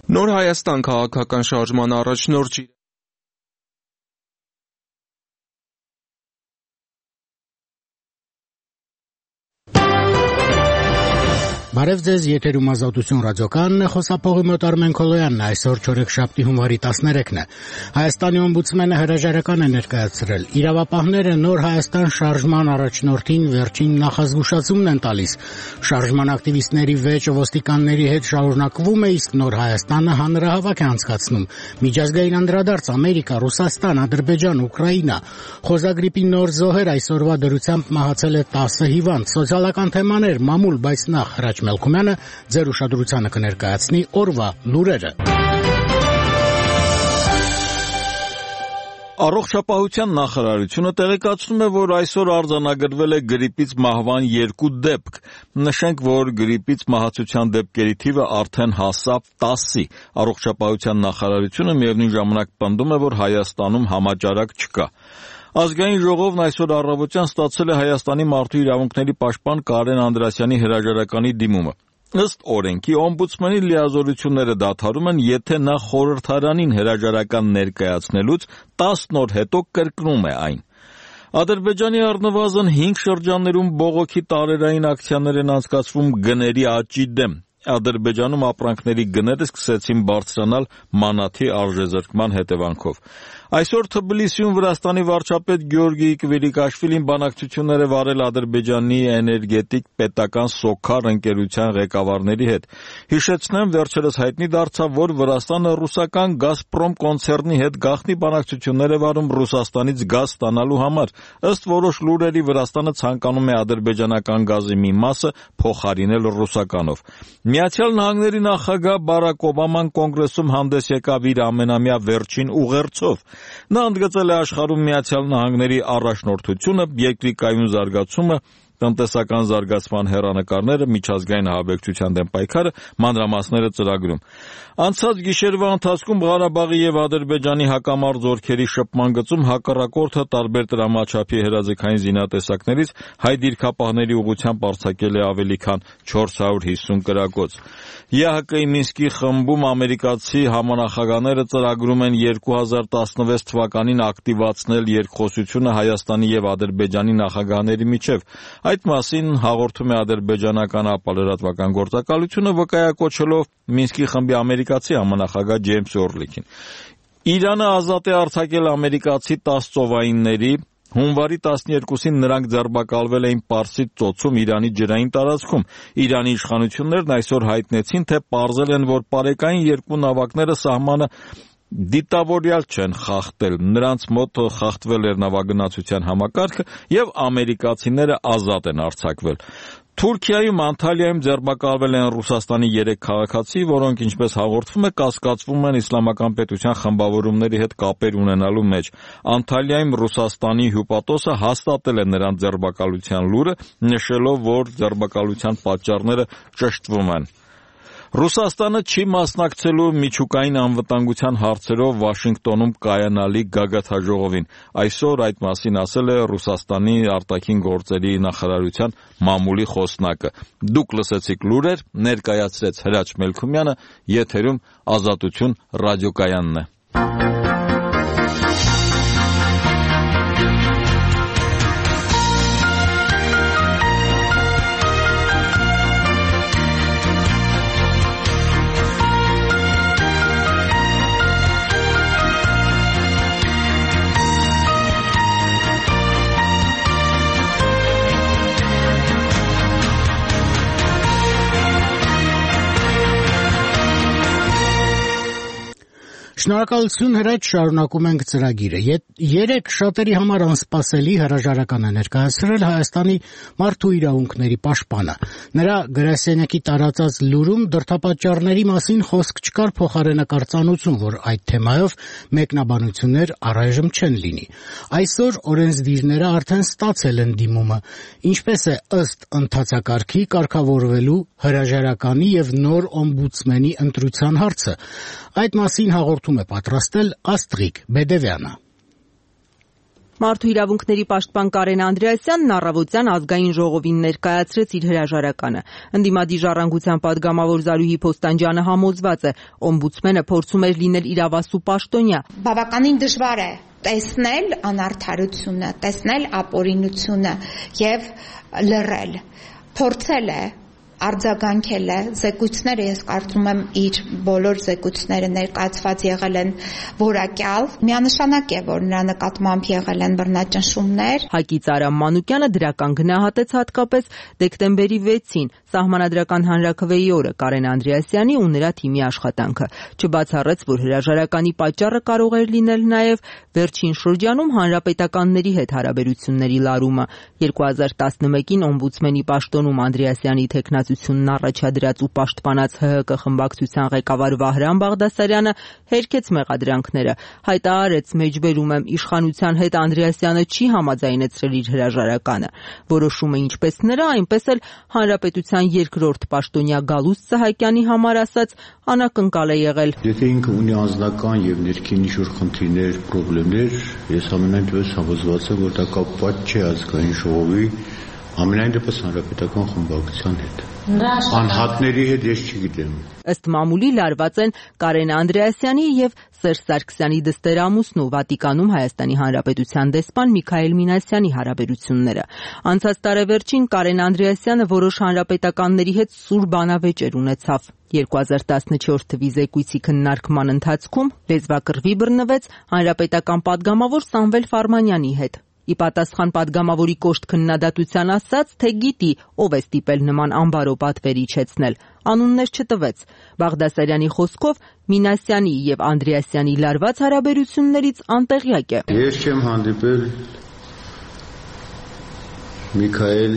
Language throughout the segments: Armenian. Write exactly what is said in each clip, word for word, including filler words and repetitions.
Նոր Հայաստան քաղաքական շարժման առաջնորդ Բարև ձեզ, եթերում Ազատություն ռադիոկայանն է, խոսափողի մոտ Արմեն Քոլոյանն է, այսօր չորեքշաբթի հունվարի տասներեքն է։ Հայաստանի օմբուդսմենը հրաժարական է ներկայացրել։ Իրավապահները Նոր Հայաստան շարժման առաջնորդին վերջին նախազգուշացումն են տալիս։ Շարժման ակտիվիստների վեճը ոստիկանների հետ շարունակվում է, իսկ Նոր Հայաստանը հանրահավաք է անցկացնում։ Միջազգային անդրադարձ Ամերիկա, Ռուսաստան, Ադրբեջան, Ուկրաինա։ Խոզագրիպի նոր զոհեր այսօրվա դրությամբ մահացել է տասը հիվանդ։ Սոցիալական թեմաներ, մամուլ, բայց նախ Հրաչ Մելքումյանը ձեր ուշադրությանը կներկայացնի օրվա լուրերը։ Առողջապահության նախարարությունը տեղեկացնում է, որ այսօր արձանագրվել է գրիպից մահվան երկու դեպք։ Նշենք, որ գրիպից մահացության դեպքերի թիվը արդեն հասավ տասի։ Առողջապահության նախարարությունը միևնույն ժամանակ պնդում է, որ Հայաստանում համաճարակ չկա։ Ազգային ժողովն այսօր առավոտյան ստացել է Հայաստանի մարդու իրավունքների պաշտպան Կարեն Անդրասյանի հրաժարականի դիմումը։ Ըստ օրենքի օմբուդսմենի լիազորությունները դադարում են, եթե նա խորհրդարանին հրաժարական ներկայացնելուց տասն օր հետո կրկնում է այն։ Ադրբեջանի առնվազն հինգ շրջաններում բողոքի տարերային ակցիաներ են անցկացվում գների աճի դեմ։ Ադրբեջանում ապրանքների գները սկսեցին բարձրանալ մանաթի արժեզրկման հետևանքով։ Այսօր Թբիլիսիում Վրաստանի վարչապետ Գյորգի Կվիրիկաշվիլին բանակցություններ է վարել Ադրբեջանի էներգետիկ պետական Սոքար ընկերության ղեկավարների հետ։ Հիշեցնեմ, վերջերս հայտնի դարձավ, որ Վրաստանը ռուսական Գազպրոմ կոնցեռնի հետ գաղտնի բանակցություններ է վարում Ռուսաստանից գազ ստանալու համար։ Ըստ որոշ լուրերի Վրաստանը ցանկանում է ադրբեջանական գազի մի մասը փոխարինել ռուսականով։ Միացյալ Նահանգների նախագահ Բարակ Օբաման կոնգրեսում հանդես եկավ իր ամենամյա վերջին ուղերձով։ Նա ընդգծել է աշխարհում Միացյալ Նահանգների առաջնորդությունը, երկրի կայուն զարգացումը, տնտեսական զարգացման հեռանկարները, միջազգային ահաբեկչության դեմ պայքարը, մանրամասները ծրագրում։ Անցած գիշերվա ընթացքում Ղարաբաղի եւ Ադրբեջանի հակամարտ զորքերի շփման գծում հակառակորդը տարբեր տրամաչափի հրաձգային զինատեսակներից հայ դիրքապահների ուղղությամբ արձակել է ավելի քան չորս հարյուր հիսուն կրակոց։ ԵԱՀԿ-ի Մինսկի խմբում ամերիկացի համանախագահները ծրագրում են երկու հազար տասնվեց թվականին ակտիվացնել երկխոսությունը Հայաստանի եւ Ադրբեջանի նախագահների միջև։ Այդ մասին հաղորդում է ադրբեջանական ապալրատվական գործակալությունը, վկայակոչելով Մինսկի խմբի ամերիկացի համանախագահ Ջեյմս Օրլիքին։ Իրանը ազատ է արձակել ամերիկացի տասը ծովայինների։ Հունվարի տասներկուսին նրանք ձերբակալվել էին Պարսից ծոցում Իրանի ջրային տարածքում։ Իրանի իշխանություններն այսօր հայտնեցին, թե պարզել են, որ պարեկային երկու նավակները սահմանը դիտավորյալ չեն խախտել, նրանց մոտ խախտվել էր նավագնացության համակարգը եւ ամերիկացիները ազատ են արձակվել։ Թուրքիայում Անտալիայում ձերբակալվել են Ռուսաստանի երեք քաղաքացի, որոնք, ինչպես հաղորդվում է, կասկածվում են իսլամական պետության խմբավորումների հետ կապեր ունենալու մեջ։ Անտալիայում Ռուսաստանի հյուպատոսը հաստատել է նրանց ձերբակալության լուրը, նշելով, որ ձերբակալության պատճառները ճշտվում են։ Ռուսաստանը չի մասնակցելու միջուկային անվտանգության հարցերով Վաշինգտոնում կայանալի գագաթաժողովին։ Այսօր այդ մասին ասել է Ռուսաստանի արտաքին գործերի նախարարության մամուլի խոսնակը։ Դուք լսեցիք լուրեր, ներկայացրեց Հրաչ Մելքումյանը, եթերում Ազատություն ռադիոկայանն է։ Շնորհակալություն Հրաչ, շարունակում ենք ծրագիրը։ Երեք շատերի համար անսպասելի հրաժարական է ներկայացրել Հայաստանի մարդու իրավունքների պաշտպանը։ Նրա գրասենյակի տարածած լուրում դրդապատճառների մասին խոսք չկար, փոխարենակարծանություն, որ այդ թեմայով մեկնաբանություններ առայժմ չեն լինի։ Այսօր օրենսդիրները արդեն ստացել են դիմումը, ինչպես է ըստ ընթացակարգի կարգավորվելու հրաժարականի եւ նոր օմբուդսմենի ընտրության հարցը։ Այդ մասին հաղորդում է պատրաստել Աստղիկ Բեդևյանը։ Մարդու իրավունքների պաշտպան Կարեն Անդրեասյանն առավոտյան ազգային ժողովին ներկայացրեց իր հրաժարականը։ Ընդդիմադիր ժառանգության պատգամավոր Զարուհի Փոստանջյանը համոզված է, օմբուդսմենը փորձում էր լինել իրավասու պաշտոնյա։ Բավականին դժվար է տեսնել անարդարությունը, տեսնել ապօրինությունը եւ լռել։ Փորձել է, արձագանքել է, զեկույցները ես կարծում եմ իր բոլոր զեկույցները ներկայացված եղել են որակյալ, միանշանակ է, որ նրա նկատմամբ եղել են բռնաճնշումներ։ Հակից Արամ Մանուկյանը դրական գնահատեց հատկապես դեկտեմբերի վեցին Սահմանադրական հանրաքվեի օրը Կարեն Անդրեասյանի ու նրա թիմի աշխատանքը։ Չբացառեց, որ հրաժարականի պատճառը կարող էր լինել նաև վերջին շրջանում հանրապետականների հետ հարաբերությունների լարումը։ երկու հազար տասնմեկին օմբուդսմենի պաշտոնում Անդրեասյանի թեկնածությունն առաջադրած ու պաշտպանած Հ Հ Կ խմբակցության ղեկավար Վահրամ Բաղդասարյանը հերքեց մեղադրանքները, հայտարարեց մեջբերում եմ իշխանության հետ Անդրեասյանը չի համաձայնեցրել իր հրաժարականը։ Որոշումը ինչպես նրա, այնպես էլ հանրապետության երկրորդ պաշտոնյա Գալուստ Սահակյանի համար ասած անակնկալ է եղել։ Եթե ինքը ունի անձնական եւ ներքին ինչ-որ խնդիրներ, խնդիրներ, ես ամենայն դեպս համոզված եմ, որ դա կապված չէ ազգային ժողովի, ամենայն դեպս հանրապետական խմբակցության հետ։ Անհատների հետ ես չգիտեմ։ Ըստ մամուլի լարված են Կարեն Անդրեասյանի եւ Սերժ Սարգսյանի դստերամուսն ու Վատիկանում Հայաստանի Հանրապետության դեսպան Միքայել Մինասյանի հարաբերությունները։ Անցած տարեվերջին Կարեն Անդրեասյանը որոշ հանրապետականների հետ սուր բանավեճեր ունեցավ։ երկու հազար տասնչորս թվականի զեկույցի քննարկման ընթացքում լեզվակռվի բռնվեց հանրապետական պատգամավոր Սամվել Ֆարմանյանի հետ։ Ի պատասխան պատգամավորի կոշտ քննադատության ասաց, թե գիտի, ով է ստիպել նման անբարո պատվեր իջեցնել։ Անուններ չտվեց։ Բաղդասարյանի խոսքով Մինասյանի եւ Անդրեասյանի լարված հարաբերություններից անտեղյակ է։ Ես չեմ հանդիպել Միքայել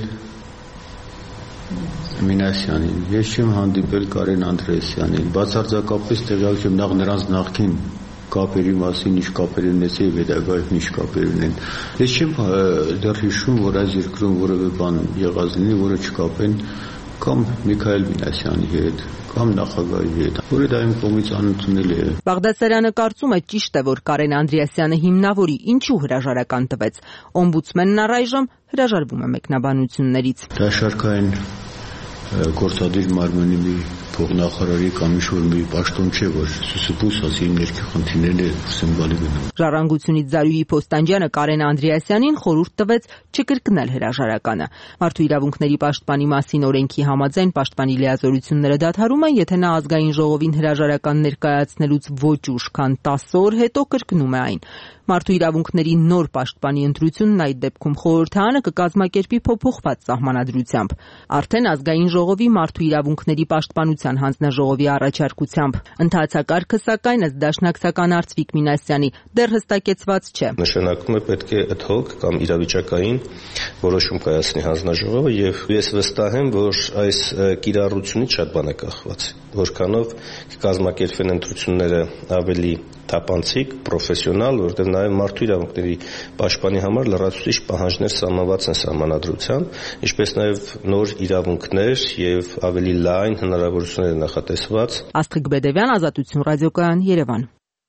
Մինասյանին, ես չեմ հանդիպել Կարեն Անդրեասյանին, բացարձակապես տեղյակ չեմ նախ նրանց նախքին կապերի մասին, ինչ կապեր ունեցել եւ հետագայում ինչ կապեր ունեն։ Ես չեմ դեռ հիշում, որ այս երկրում որևէ բան եղած լինի, որը չկապեն կամ Միքայել Մինասյանի հետ, կամ նախագահի հետ, որը դա իմ կողմից անընդունել է։ Բաղդասարյանը կարծում է ճիշտ է, որ Կարեն Անդրեասյանը հիմնավորի, ինչու հրաժարական տվեց։ Օմբուդսմենն առայժմ հրաժարվում է մեկնաբանություններից։ Դա շարքային գործադիր մարմնի մի փոխնախարարի կամ ինչ-որ մի պաշտոն չէ, որ սուսուփուս ասի իմ ներքի խնդիրները սymbolի գնում։ Ժառանգությունից Զարուհի Փոստանջյանը Կարեն Անդրեասյանին խորհուրդ տվեց չկրկնել հրաժարականը։ Մարդու իրավունքների պաշտպանի մասին օրենքի համաձայն պաշտպանի լիազորությունները դադարում են, եթե նա ազգային ժողովին հրաժարական ներկայացնելուց ոչ ուշ, քան տասը օր հետո կրկնում է այն։ Մարդու իրավունքների նոր պաշտպանի ընտրությունն այդ դեպքում խորհրդարանը կկազմակերպի փոփոխված սահմանադրությամբ։ Արդեն ազգային ժողովի մարդու իրավունքների պաշտպանության հանձնաժողովի առաջարկությամբ։ Ընթացակարգը սակայն ըստ դաշնակցական Արծվիկ Մինասյանի դեռ հստակեցված չէ։ Նշանակում է պետք է ad hoc կամ իրավիճակային որոշում կայացնի հանձնաժողովը եւ ես վստահ եմ, որ այս կիրառությունից շատ բան է կախված, որքանով կկազմակերպվեն ընտրությունները ավելի թափանցիկ, պրոֆեսիոնալ, որտեղ նաև մարդու իրավունքների պաշտպանի համար լրացուցիչ պահանջներ սահմանված են սահմանադրությամբ, ինչպես նաև նոր իրավունքներ եւ ավելի լայն հնարավորություններ նախատեսված։ Աստղիկ Բեդևյան, Ազատություն ռադիոկայան, Երևան։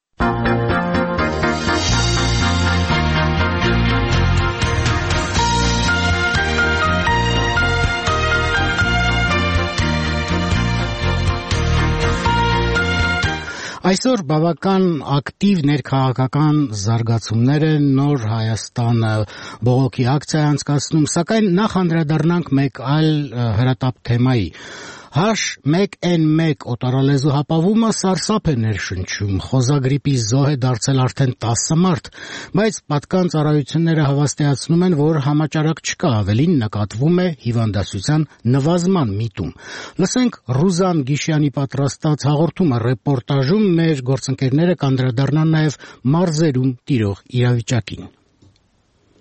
Այսօր բավական ակտիվ ներքաղաքական զարգացումներ են, նոր Հայաստանը բողոքի ակցիա անցկացնում, սակայն նախ անդրադառնանք մեկ այլ հրատապ թեմայի։ Հաշ մեկ էն մեկ օտարալեզու հապավումը սարսափ է ներշնչում, խոզագրիպի զոհ է դարձել արդեն տասը մարդ, բայց պատկան ծառայությունները հավաստիացնում են, որ համաճարակ չկա, ավելին նկատվում է հիվանդասության նվազման միտում։ Լսենք Ռուզան Գիշյանի պատրաստած հաղորդումը ռեպորտաժում մեր գործընկերները կանդրադառնան նաև մարզերում տիրող իրավիճակին։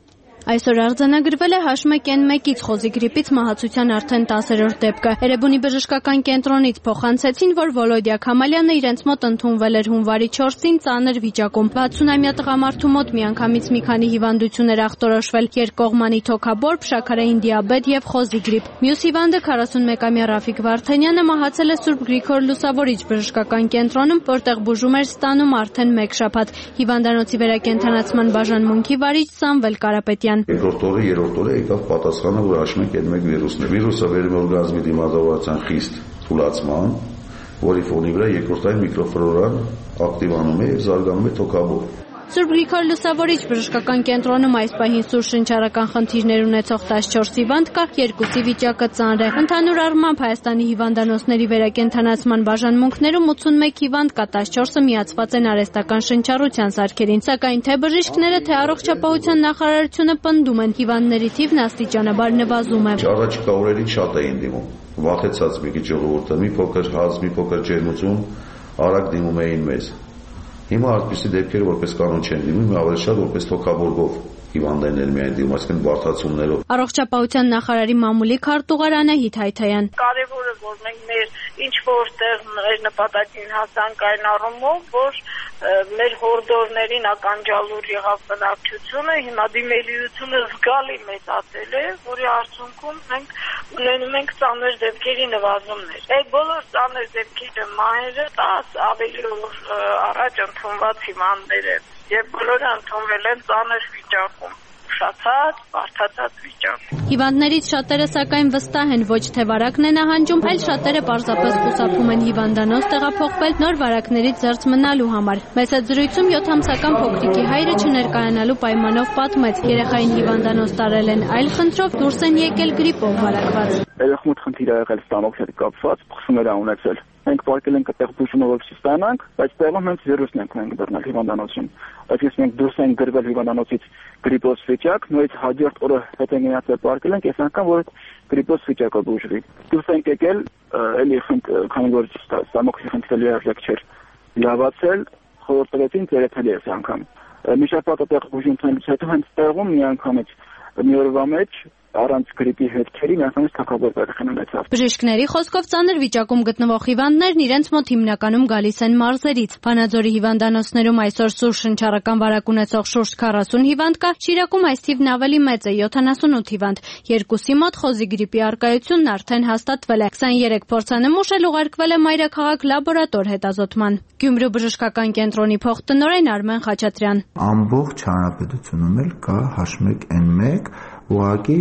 Այսօր արձանագրվել է H one N one-ից խոզի գրիպից մահացության արդեն տասերորդ դեպքը։ Էրեբունի բժշկական կենտրոնից փոխանցեցին, որ Վոլոդիա Քամալյանը իրենց մոտ ընդունվել էր հունվարի չորսին ծանր վիճակում։ վաթսունամյա տղամարդու մոտ միանգամից մի քանի հիվանդություն էր ախտորոշվել՝ երկկողմանի թոքաբորբ, շաքարային դիաբետ եւ խոզի գրիպ։ Մյուս հիվանդը քառասունմեկամյա Ռաֆիկ Վարդանյանը մահացել է Սուրբ Գրիգոր Լուսավորիչ բժշկական կենտրոնում, որտեղ բուժում էր ստանում արդեն մեկ շաբաթ։ Հիվանդանոցի վերակենդանացման բաժանմունքի վարիչ Սամվել Կարապետյան: Երկրորդ օրը, երրորդ օրը եկավ պատասխանը, որ H one N one վիրուսն է։ Վիրուսը բերում է օրգանիզմի դիմադրության խիստ թուլացման, որի ֆոնի վրա երկրորդային միկրոֆլորան ակտիվանում է եւ զարգանում է թոքաբորբ։ Սուրբ Գրիգոր Լուսավորիչ բժշկական կենտրոնում այս պահին սուր շնչառական խնդիրներ ունեցող տասնչորս հիվանդ կա, երկուսի վիճակը ծանր է։ Ընդհանուր առմամբ Հայաստանի հիվանդանոցների վերակենդանացման բաժանմունքներում ութսունմեկ հիվանդ կա, տասնչորսը միացված են արհեստական շնչառության սարքերին, սակայն թե բժիշկները, թե առողջապահության նախարարությունը պնդում են, հիվանդների թիվն աստիճանաբար նվազում է։ Առաջիկա օրերին շատ էին դիմում, վախեցած մի քիչ ժողովուրդը, մի փոքր հազ, մի փոքր ջերմություն, արագ դիմում էին մեզ։ Հիմա այդպիսի դեպքեր որպես կանոն չեն դիմում, ավելի շատ որպես թոքաբորբով հիվանդներ միայն դիմում, այսինքն բարդացումներով։ Առողջապահության նախարարի մամուլի քարտուղար Անահիտ Հայթայան: Կարևորը որ մենք մեր ինչ որտեղ մեր նպատակին հասանք այն առումով, որ մեր հորդորներին ականջալուր եղավ բնակչությունը, հիմա դիմելիությունը զգալի մեծացել է, որի արդյունքում մենք ունենում ենք ծանր դեպքերի նվազումներ։ Այդ բոլոր ծանր դեպքերը մահերը տաս ավելի օր առաջ ընդունված հիվանդներ են եւ բոլորը ընդունվել են ծանր վիճակում, ուշացած, բարդացած վիճակում։ Հիվանդներից շատերը սակայն վստահ են, ոչ թե վարակն է նահանջում, այլ շատերը պարզապես խուսափում են հիվանդանոց տեղափոխվել նոր վարակներից զերծ մնալու համար։ Մեծ զրույցում յոթամսական փոքրիկի հայրը չներկայանալու պայմանով պատմեց, երեխային հիվանդանոց տարել են այլ խնդրով, դուրս են եկել գրիպով վարակված։ Երեխամոտ խնդիր ա եղել ստանոք հետ կապված, փխսումներ ա ունեցել։ Մենք պարկել ենք այդտեղ բուժումը որ չստանանք, բայց տեղում հենց վիրուսն ենք մենք դառնալ հիվանդանոցում։ Այսինքն մենք դուրս ենք գրվել հիվանդանոցից գրիպոզ վիճակ, նույնիսկ հաջորդ օրը հետ ենք գնացել պարկել ենք, այս անգամ որ գրիպոզ վիճակը բուժվի։ Դուրս ենք եկել, էլի քանի որ ստամոքսի խնդիրը եղեք չէր լավացել, խորհրդեցին ծերեփել այս անգամ։ Մի շաբաթ այդտեղ բուժում տնելուց հետո հենց տեղում մի անգամից մի օրվա մեջ առանց գրիպի հետքերի միանգամից թոքաբորբ երեխան ունեցավ։ Բժիշկների խոսքով ծանր վիճակում գտնվող հիվանդներն իրենց մոտ հիմնականում գալիս են մարզերից։ Վանաձորի հիվանդանոցներում այսօր սուր շնչառական վարակ ունեցող շուրջ քառասուն հիվանդ կա, Շիրակում այս թիվն ավելի մեծ է՝ յոթանասունութ հիվանդ։ Երկուսի մոտ խոզի գրիպի առկայությունն արդեն հաստատվել է։ քսաներեք փորձանմուշ էլ ուղարկվել է մայրաքաղաք լաբորատոր հետազոտման։ Գյումրու բժշկական կենտրոնի փոխտնօրեն Արմեն Խաչատրյան: Ամբողջ հանրապետությունում էլ կա H one N one, ուղղակի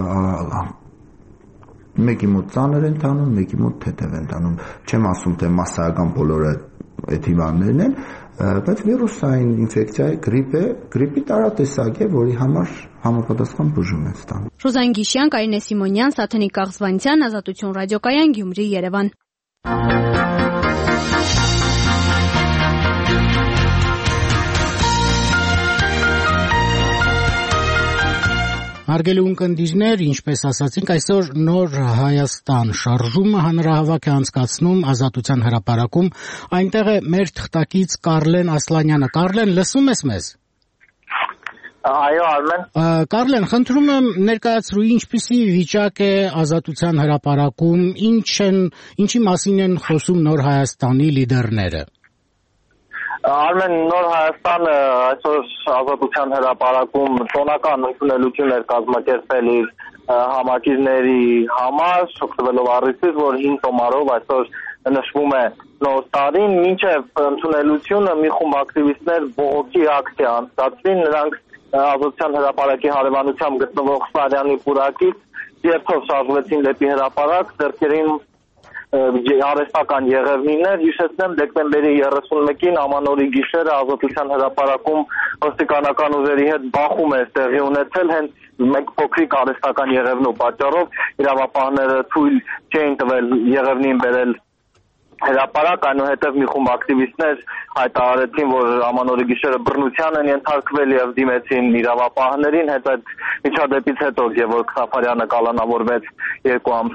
մեկի մոտ ծանր են տանում, մեկի մոտ թեթև են տանում։ Չեմ ասում, թե մասսայական բոլորը այդ հիվանդներն են, բայց վիրուսային ինֆեկցիա է, գրիպ է, գրիպի տարատեսակ է, որի համար համապատասխան բուժում է ստանում։ Ռուզան Գիշյան, Կարինե Սիմոնյան, Սաթենիկ Աղզվանցյան, Ազատություն ռադիոկայան, Գյումրի, Երևան։ Հարգելի ունկնդիրներ, ինչպես ասացինք, այսօր Նոր Հայաստան շարժումը հանրահավաք է անցկացնում Ազատության հրապարակում։ Այնտեղ է մեր թղթակից Կարլեն Ասլանյանը։ Կարլեն, լսում ես մեզ։ Այո, Արմեն։ Կարլեն, խնդրում եմ ներկայացրու, ինչպիսի վիճակ է Ազատության հրապարակում, ինչ են, ինչի մասին են խոսում Նոր Հայաստանի լիդերները։ Արմեն, Նոր Հայաստանը այսօր Ազատության հրապարակում տոնական ընդունելություն էր կազմակերպել իր համակիրների համար, օգտվելով առիթից, որ հինգ տոմարով այսօր նշվում է նոր տարին, մինչև ընդունելությունը մի խումբ ակտիվիստներ բողոքի ակցիա անցկացրին, նրանք Ազատության հրապարակի հարևանությամբ գտնվող Սարյանի պուրակից երթով շարժվեցին դեպի հրապարակ, ձեռքերին արհեստական եղևնիներ, հիշեցնեմ դեկտեմբերի երեսունմեկին ամանորի գիշերը Ազատության հրապարակում ոստիկանական ուժերի հետ բախում է տեղի ունեցել հենց մեկ փոքրիկ արհեստական եղևնու պատճառով իրավապահները թույլ չէին տվել եղևնին բերել հրապարակ, այնուհետև մի խումբ ակտիվիստներ հայտարարեցին, որ ամանորի գիշերը բռնության են ենթարկվել եւ դիմեցին իրավապահներին, հետ այդ միջադեպից հետո Գևորգ Սաֆարյանը կալանավորվեց երկու ամսով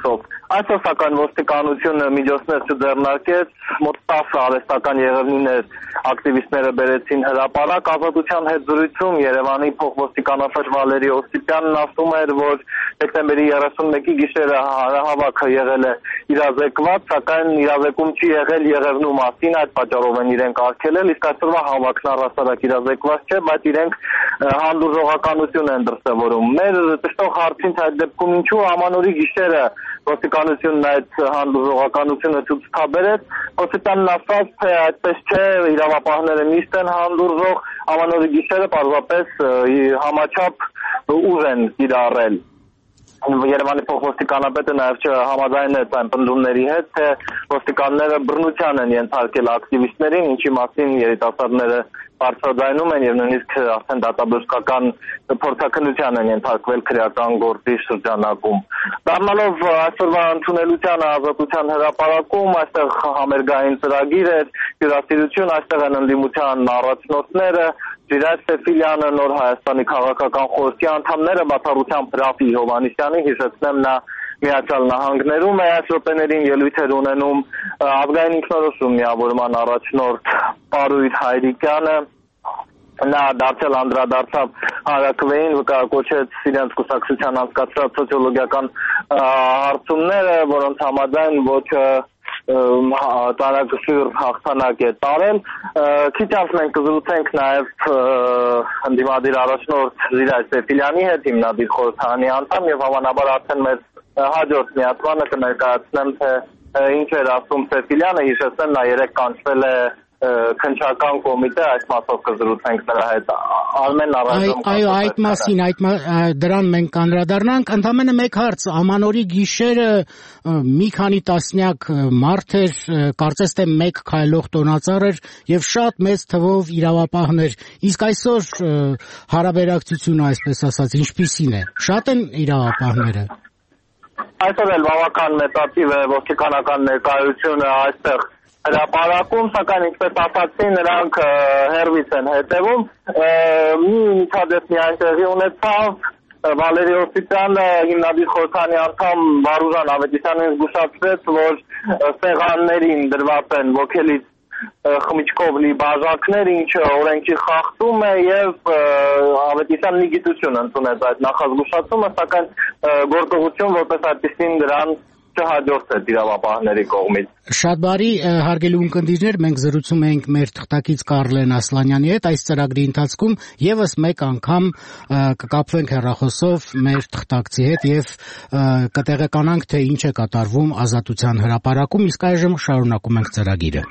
Այսօր սակայն ոստիկանությունը միջոցներ չձեռնարկեց, մոտ տասը արհեստական եղևնիներ ակտիվիստները բերեցին հրապարակ ազատության հետ զրույցում Երևանի փոխոստիկանապետ Վալերի Օսիպյանն ասում էր, որ դեկտեմբերի երեսունմեկի գիշերը հանրահավաքը եղել է իրազեկված, սակայն իրազեկում չի եղել եղևնու մասին, այդ պատճառով են իրենք արգելել, իսկ այսօրվա հավաքն առհասարակ իրազեկված չէ, բայց իրենք հանդուրժողականություն են դրսևորում։ Մեր ճշտող հարցին այդ դեպքում ինչու ամանորի գիշերը ոստիկանությունն այդ հանդուրժողականությունը ցույց տաբերեց, Օսիպյանն ասաց, թե այդպես չէ, իրավապահները միշտ են հանդուրժող, ամանորի գիշերը պարզապես համաչափ ուժ են կիրառել։ Երևանի փոխոստիկանապետը նաև չհամաձայնեց այն պնդումների հետ, թե ոստիկանները բռնության են ենթարկել ակտիվիստներին, ինչի մասին երիտասարդները բարձրաձայնում են եւ նույնիսկ արդեն դատաբժշկական փորձաքննության են ենթարկվել քրեական գործի շրջանակում։ Դառնալով այսօրվա ընդունելության ազատության հրապարակում, այստեղ համերգային ծրագիր էր, հյուրասիրություն, այստեղ են ընդդիմության առաջնորդները, Ժիրայր Սեֆիլյանը, Նոր Հայաստանի քաղաքական խորհրդի անդամները, բացառությամբ Ռաֆի Հովհաննիսյանի, հիշեցնեմ, նա Միացյալ Նահանգներում է այս րոպեներին ելույթ էր ունենում ազգային ինքնորոշում միավորման առաջնորդ Պարույր Հայրիկյանը, նա դարձել անդրադարձավ հանրաքվեին, վկայակոչեց իրենց կուսակցության անցկացրած սոցիոլոգիական հարցումները, որոնց համաձայն ոչը տարածքսյուր հաղթանակ է տարել։ Քիչ անց մենք կզրուցենք նաև ընդդիմադիր առաջնորդ Ժիրայր Սեֆիլյանի հետ, հիմնադիր խորհրդարանի անդամ, եւ հավանաբար արդեն մեր հաջորդ միացմանը կներկայացնեմ, թե ինչ էր ասում Սեֆիլյանը, հիշեցնեմ, նա երեկ կանչվել է քննչական կոմիտե, այս մասով կզրուցենք նրա հետ։ Արմեն առայժմ Այո, այդ մասին, այդ դրան մենք կանդրադառնանք, ընդամենը մեկ հարց, ամանորի գիշերը մի քանի տասնյակ մարդ էր, կարծես թե մեկ քայլող տոնածառ էր եւ շատ մեծ թվով իրավապահներ, իսկ այսօր հարաբերակցությունը, այսպես ասած, ինչպիսին է, շատ են իրավապահները։ Այսօր էլ բավական մեծատիվ է ոստիկանական ներկայությունը այստեղ հրապարակում, սակայն ինչպես ասացի, նրանք հեռվից են հետևում։ Մի միջադեպ միայն տեղի ունեցավ, Վալերի Օսիպյանը, հիմնադիր խորհրդարանի անդամ Վարուժան Ավետիսյանին զգուշացրեց, որ սեղաններին դրված են ոգելից խմիչքով լի բաժակներ, ինչը օրենքի խախտում է, եւ Ավետիսյանն գիտություն ընդունեց այդ նախազգուշացումը, սակայն գործողություն որպես այդպիսին դրան չհաջորդեց իրավապահների կողմից։ Շատ բարի, հարգելի ունկնդիրներ, մենք զրուցում ենք մեր թղթակից Կարլեն Ասլանյանի հետ այս ծրագրի ընթացքում եւս մեկ անգամ կկապվենք հեռախոսով մեր թղթակցի հետ եւ կտեղեկանանք, թե ինչ է կատարվում Ազատության հրապարակում, իսկ այժմ շարունակում ենք ծրագիրը։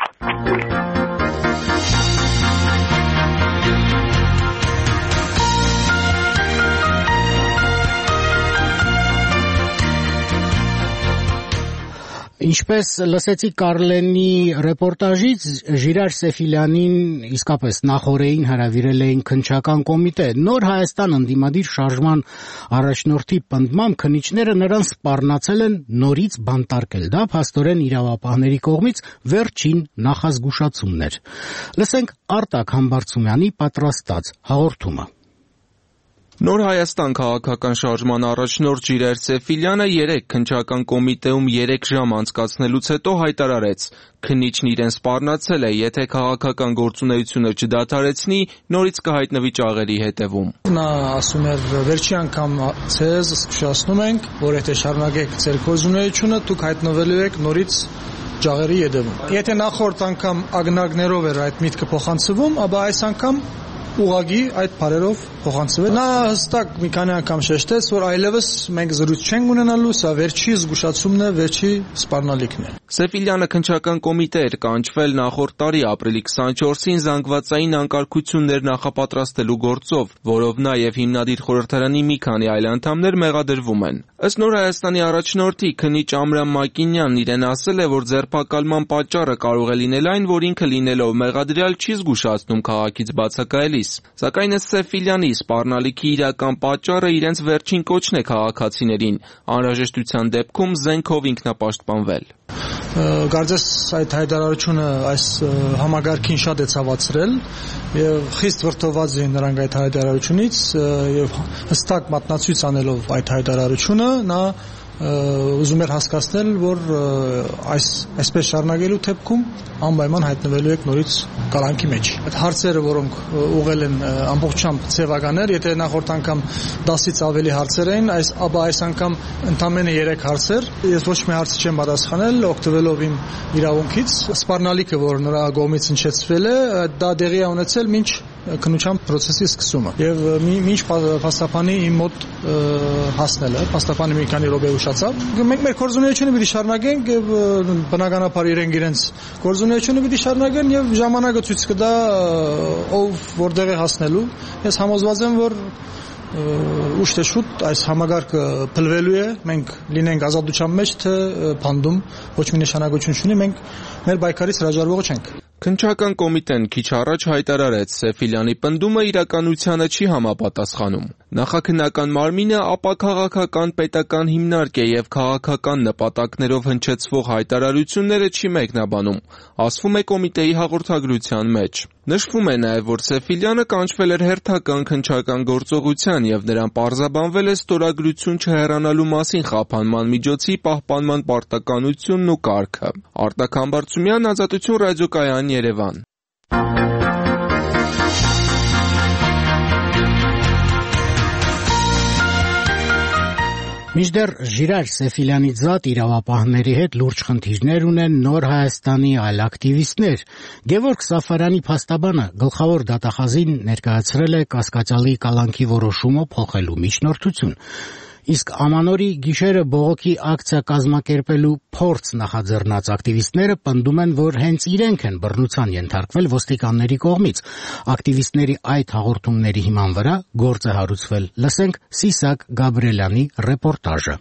Ինչպես լսեցիք Կարլենի ռեպորտաժից, Ժիրայր Սեֆիլյանին իսկապես նախօրեին հրավիրել էին քննչական կոմիտե։ Նոր Հայաստան ընդդիմադիր շարժման առաջնորդի պնդմամբ քննիչները նրան սպառնացել են նորից բանտարկել։ Դա փաստորեն իրավապահների կողմից վերջին նախազգուշացումն էր։ Լսենք Արտակ Համբարձումյանի պատրաստած հաղորդումը։ Նոր Հայաստան քաղաքական շարժման առաջնորդ Ժիրայր Սեֆիլյանը երեկ քննչական կոմիտեում երեք ժամ անցկացնելուց հետո հայտարարեց. քննիչն իրեն սպառնացել է, եթե քաղաքական գործունեությունը չդադարեցնի, նորից կհայտնվի ճաղերի հետևում։ Նա ասում էր, վերջի անգամ ցեզ զգուշացնում ենք, որ եթե շարունակեք ձեր գործունեությունը, դուք հայտնվելու եք նորից ճաղերի հետևում։ Եթե նախորդ անգամ ագնագներով էր այդ միտքը փոխանցվում, ապա այս անգամ ուղղակի այդ բարերով փոխանցվել։ Նա հստակ մի քանի անգամ շեշտեց, որ այլևս մենք զրույց չենք ունենալու, սա վերջի զգուշացումն է, վերջի սպառնալիքն է։ Սեֆիլյանը քննչական կոմիտե էր կանչվել նախորդ տարի ապրիլի քսանչորսին զանգվածային անկարգություններ նախապատրաստելու գործով, որով նա եւ հիմնադիր խորհրդարանի մի քանի այլ անդամներ մեղադրվում են։ Ըստ Նոր Հայաստանի առաջնորդի քննիչ Ամրան Մակինյանն իրեն ասել է, որ ձերբակալման պատճառը կարող է լինել այն, որ ինքը լինելով մեղադրյալ չի զգուշացնում քաղաքից բացակայելիս։ Սակայն ըստ Սեֆիլյանի սպառնալիքի իրական պատճառը իրենց վերջին կոչն է քաղաքացիներին, անհրաժեշտության դեպքում զենքով ինքնապաշտպանվել։ Կարծես այդ հայտարարությունը այս համագարքին շատ է ցավացրել եւ խիստ վրդոված էին նրանք այդ հայտարարությունից եւ հստակ մատնացույց անելով այդ հայտարարությունը նա ուզում էր հասկացնել, որ այս այսպես շարունակելու դեպքում անպայման հայտնվելու եք նորից կալանքի մեջ։ Այդ հարցերը, որոնք ուղղել են ամբողջությամբ ձևականներ, եթե նախորդ անգամ դասից ավելի հարցեր էին, այս ապա այս անգամ ընդամենը երեք հարցեր։ Ես ոչ մի հարց չեմ պատասխանել, օգտվելով իմ իրավունքից։ Սպառնալիքը, որ նրա կողմից հնչեցվել է, դա տեղի է ունեցել մինչ քննության process-ի սկսումը եւ մինչ փաստաբանի իմ մոտ հասնելը, փաստաբանը մի քանի րոպե ուշացավ։ Մենք մեր գործունեությունը պիտի շարունակենք եւ բնականաբար իրենք իրենց գործունեությունը պիտի շարունակեն եւ ժամանակը ցույց կտա ով որտեղ է հասնելու։ Ես համոզված եմ, որ ուշ թե շուտ այս համագարկը փլվելու է, մենք լինենք ազատության մեջ, թե փանդում, ոչ մի նշանակություն չունի, մենք մեր պայքարից հրաժարվող չենք։ Քննչական կոմիտեն քիչ առաջ հայտարարեց, Սեֆիլյանի պնդումը իրականությանը չի համապատասխանում։ Նախաքննական մարմինը ապաքաղաքական պետական հիմնարկ է եւ քաղաքական նպատակներով հնչեցվող հայտարարությունները չի մեկնաբանում, ասվում է կոմիտեի հաղորդագրության մեջ։ Նշվում է նաև, որ Սեֆիլյանը կանչվել էր հերթական քննչական գործողության եւ նրան պարզաբանվել է ստորագրություն չհեռանալու մասին խափանման միջոցի պահպանման պարտականությունն ու կարգը։ Արտակ Համբարձումյան, Ազատություն ռադիոկայան, Երևան։ Մինչդեռ Ժիրայր Սեֆիլյանից զատ իրավապահների հետ լուրջ խնդիրներ ունեն Նոր Հայաստանի այլ ակտիվիստներ։ Գևորգ Սաֆարյանի փաստաբանը գլխավոր դատախազին ներկայացրել է կասկածյալի կալանքի որոշումը փոխելու միջնորդություն։ Իսկ Ամանորի գիշերը բողոքի ակցիա կազմակերպելու փորձ նախաձեռնած ակտիվիստները պնդում են, որ հենց իրենք են բռնության ենթարկվել ոստիկանների կողմից։ Ակտիվիստների այդ հաղորդումների հիման վրա գործ է հարուցվել։ Լսենք Սիսակ Գաբրելյանի ռեպորտաժը։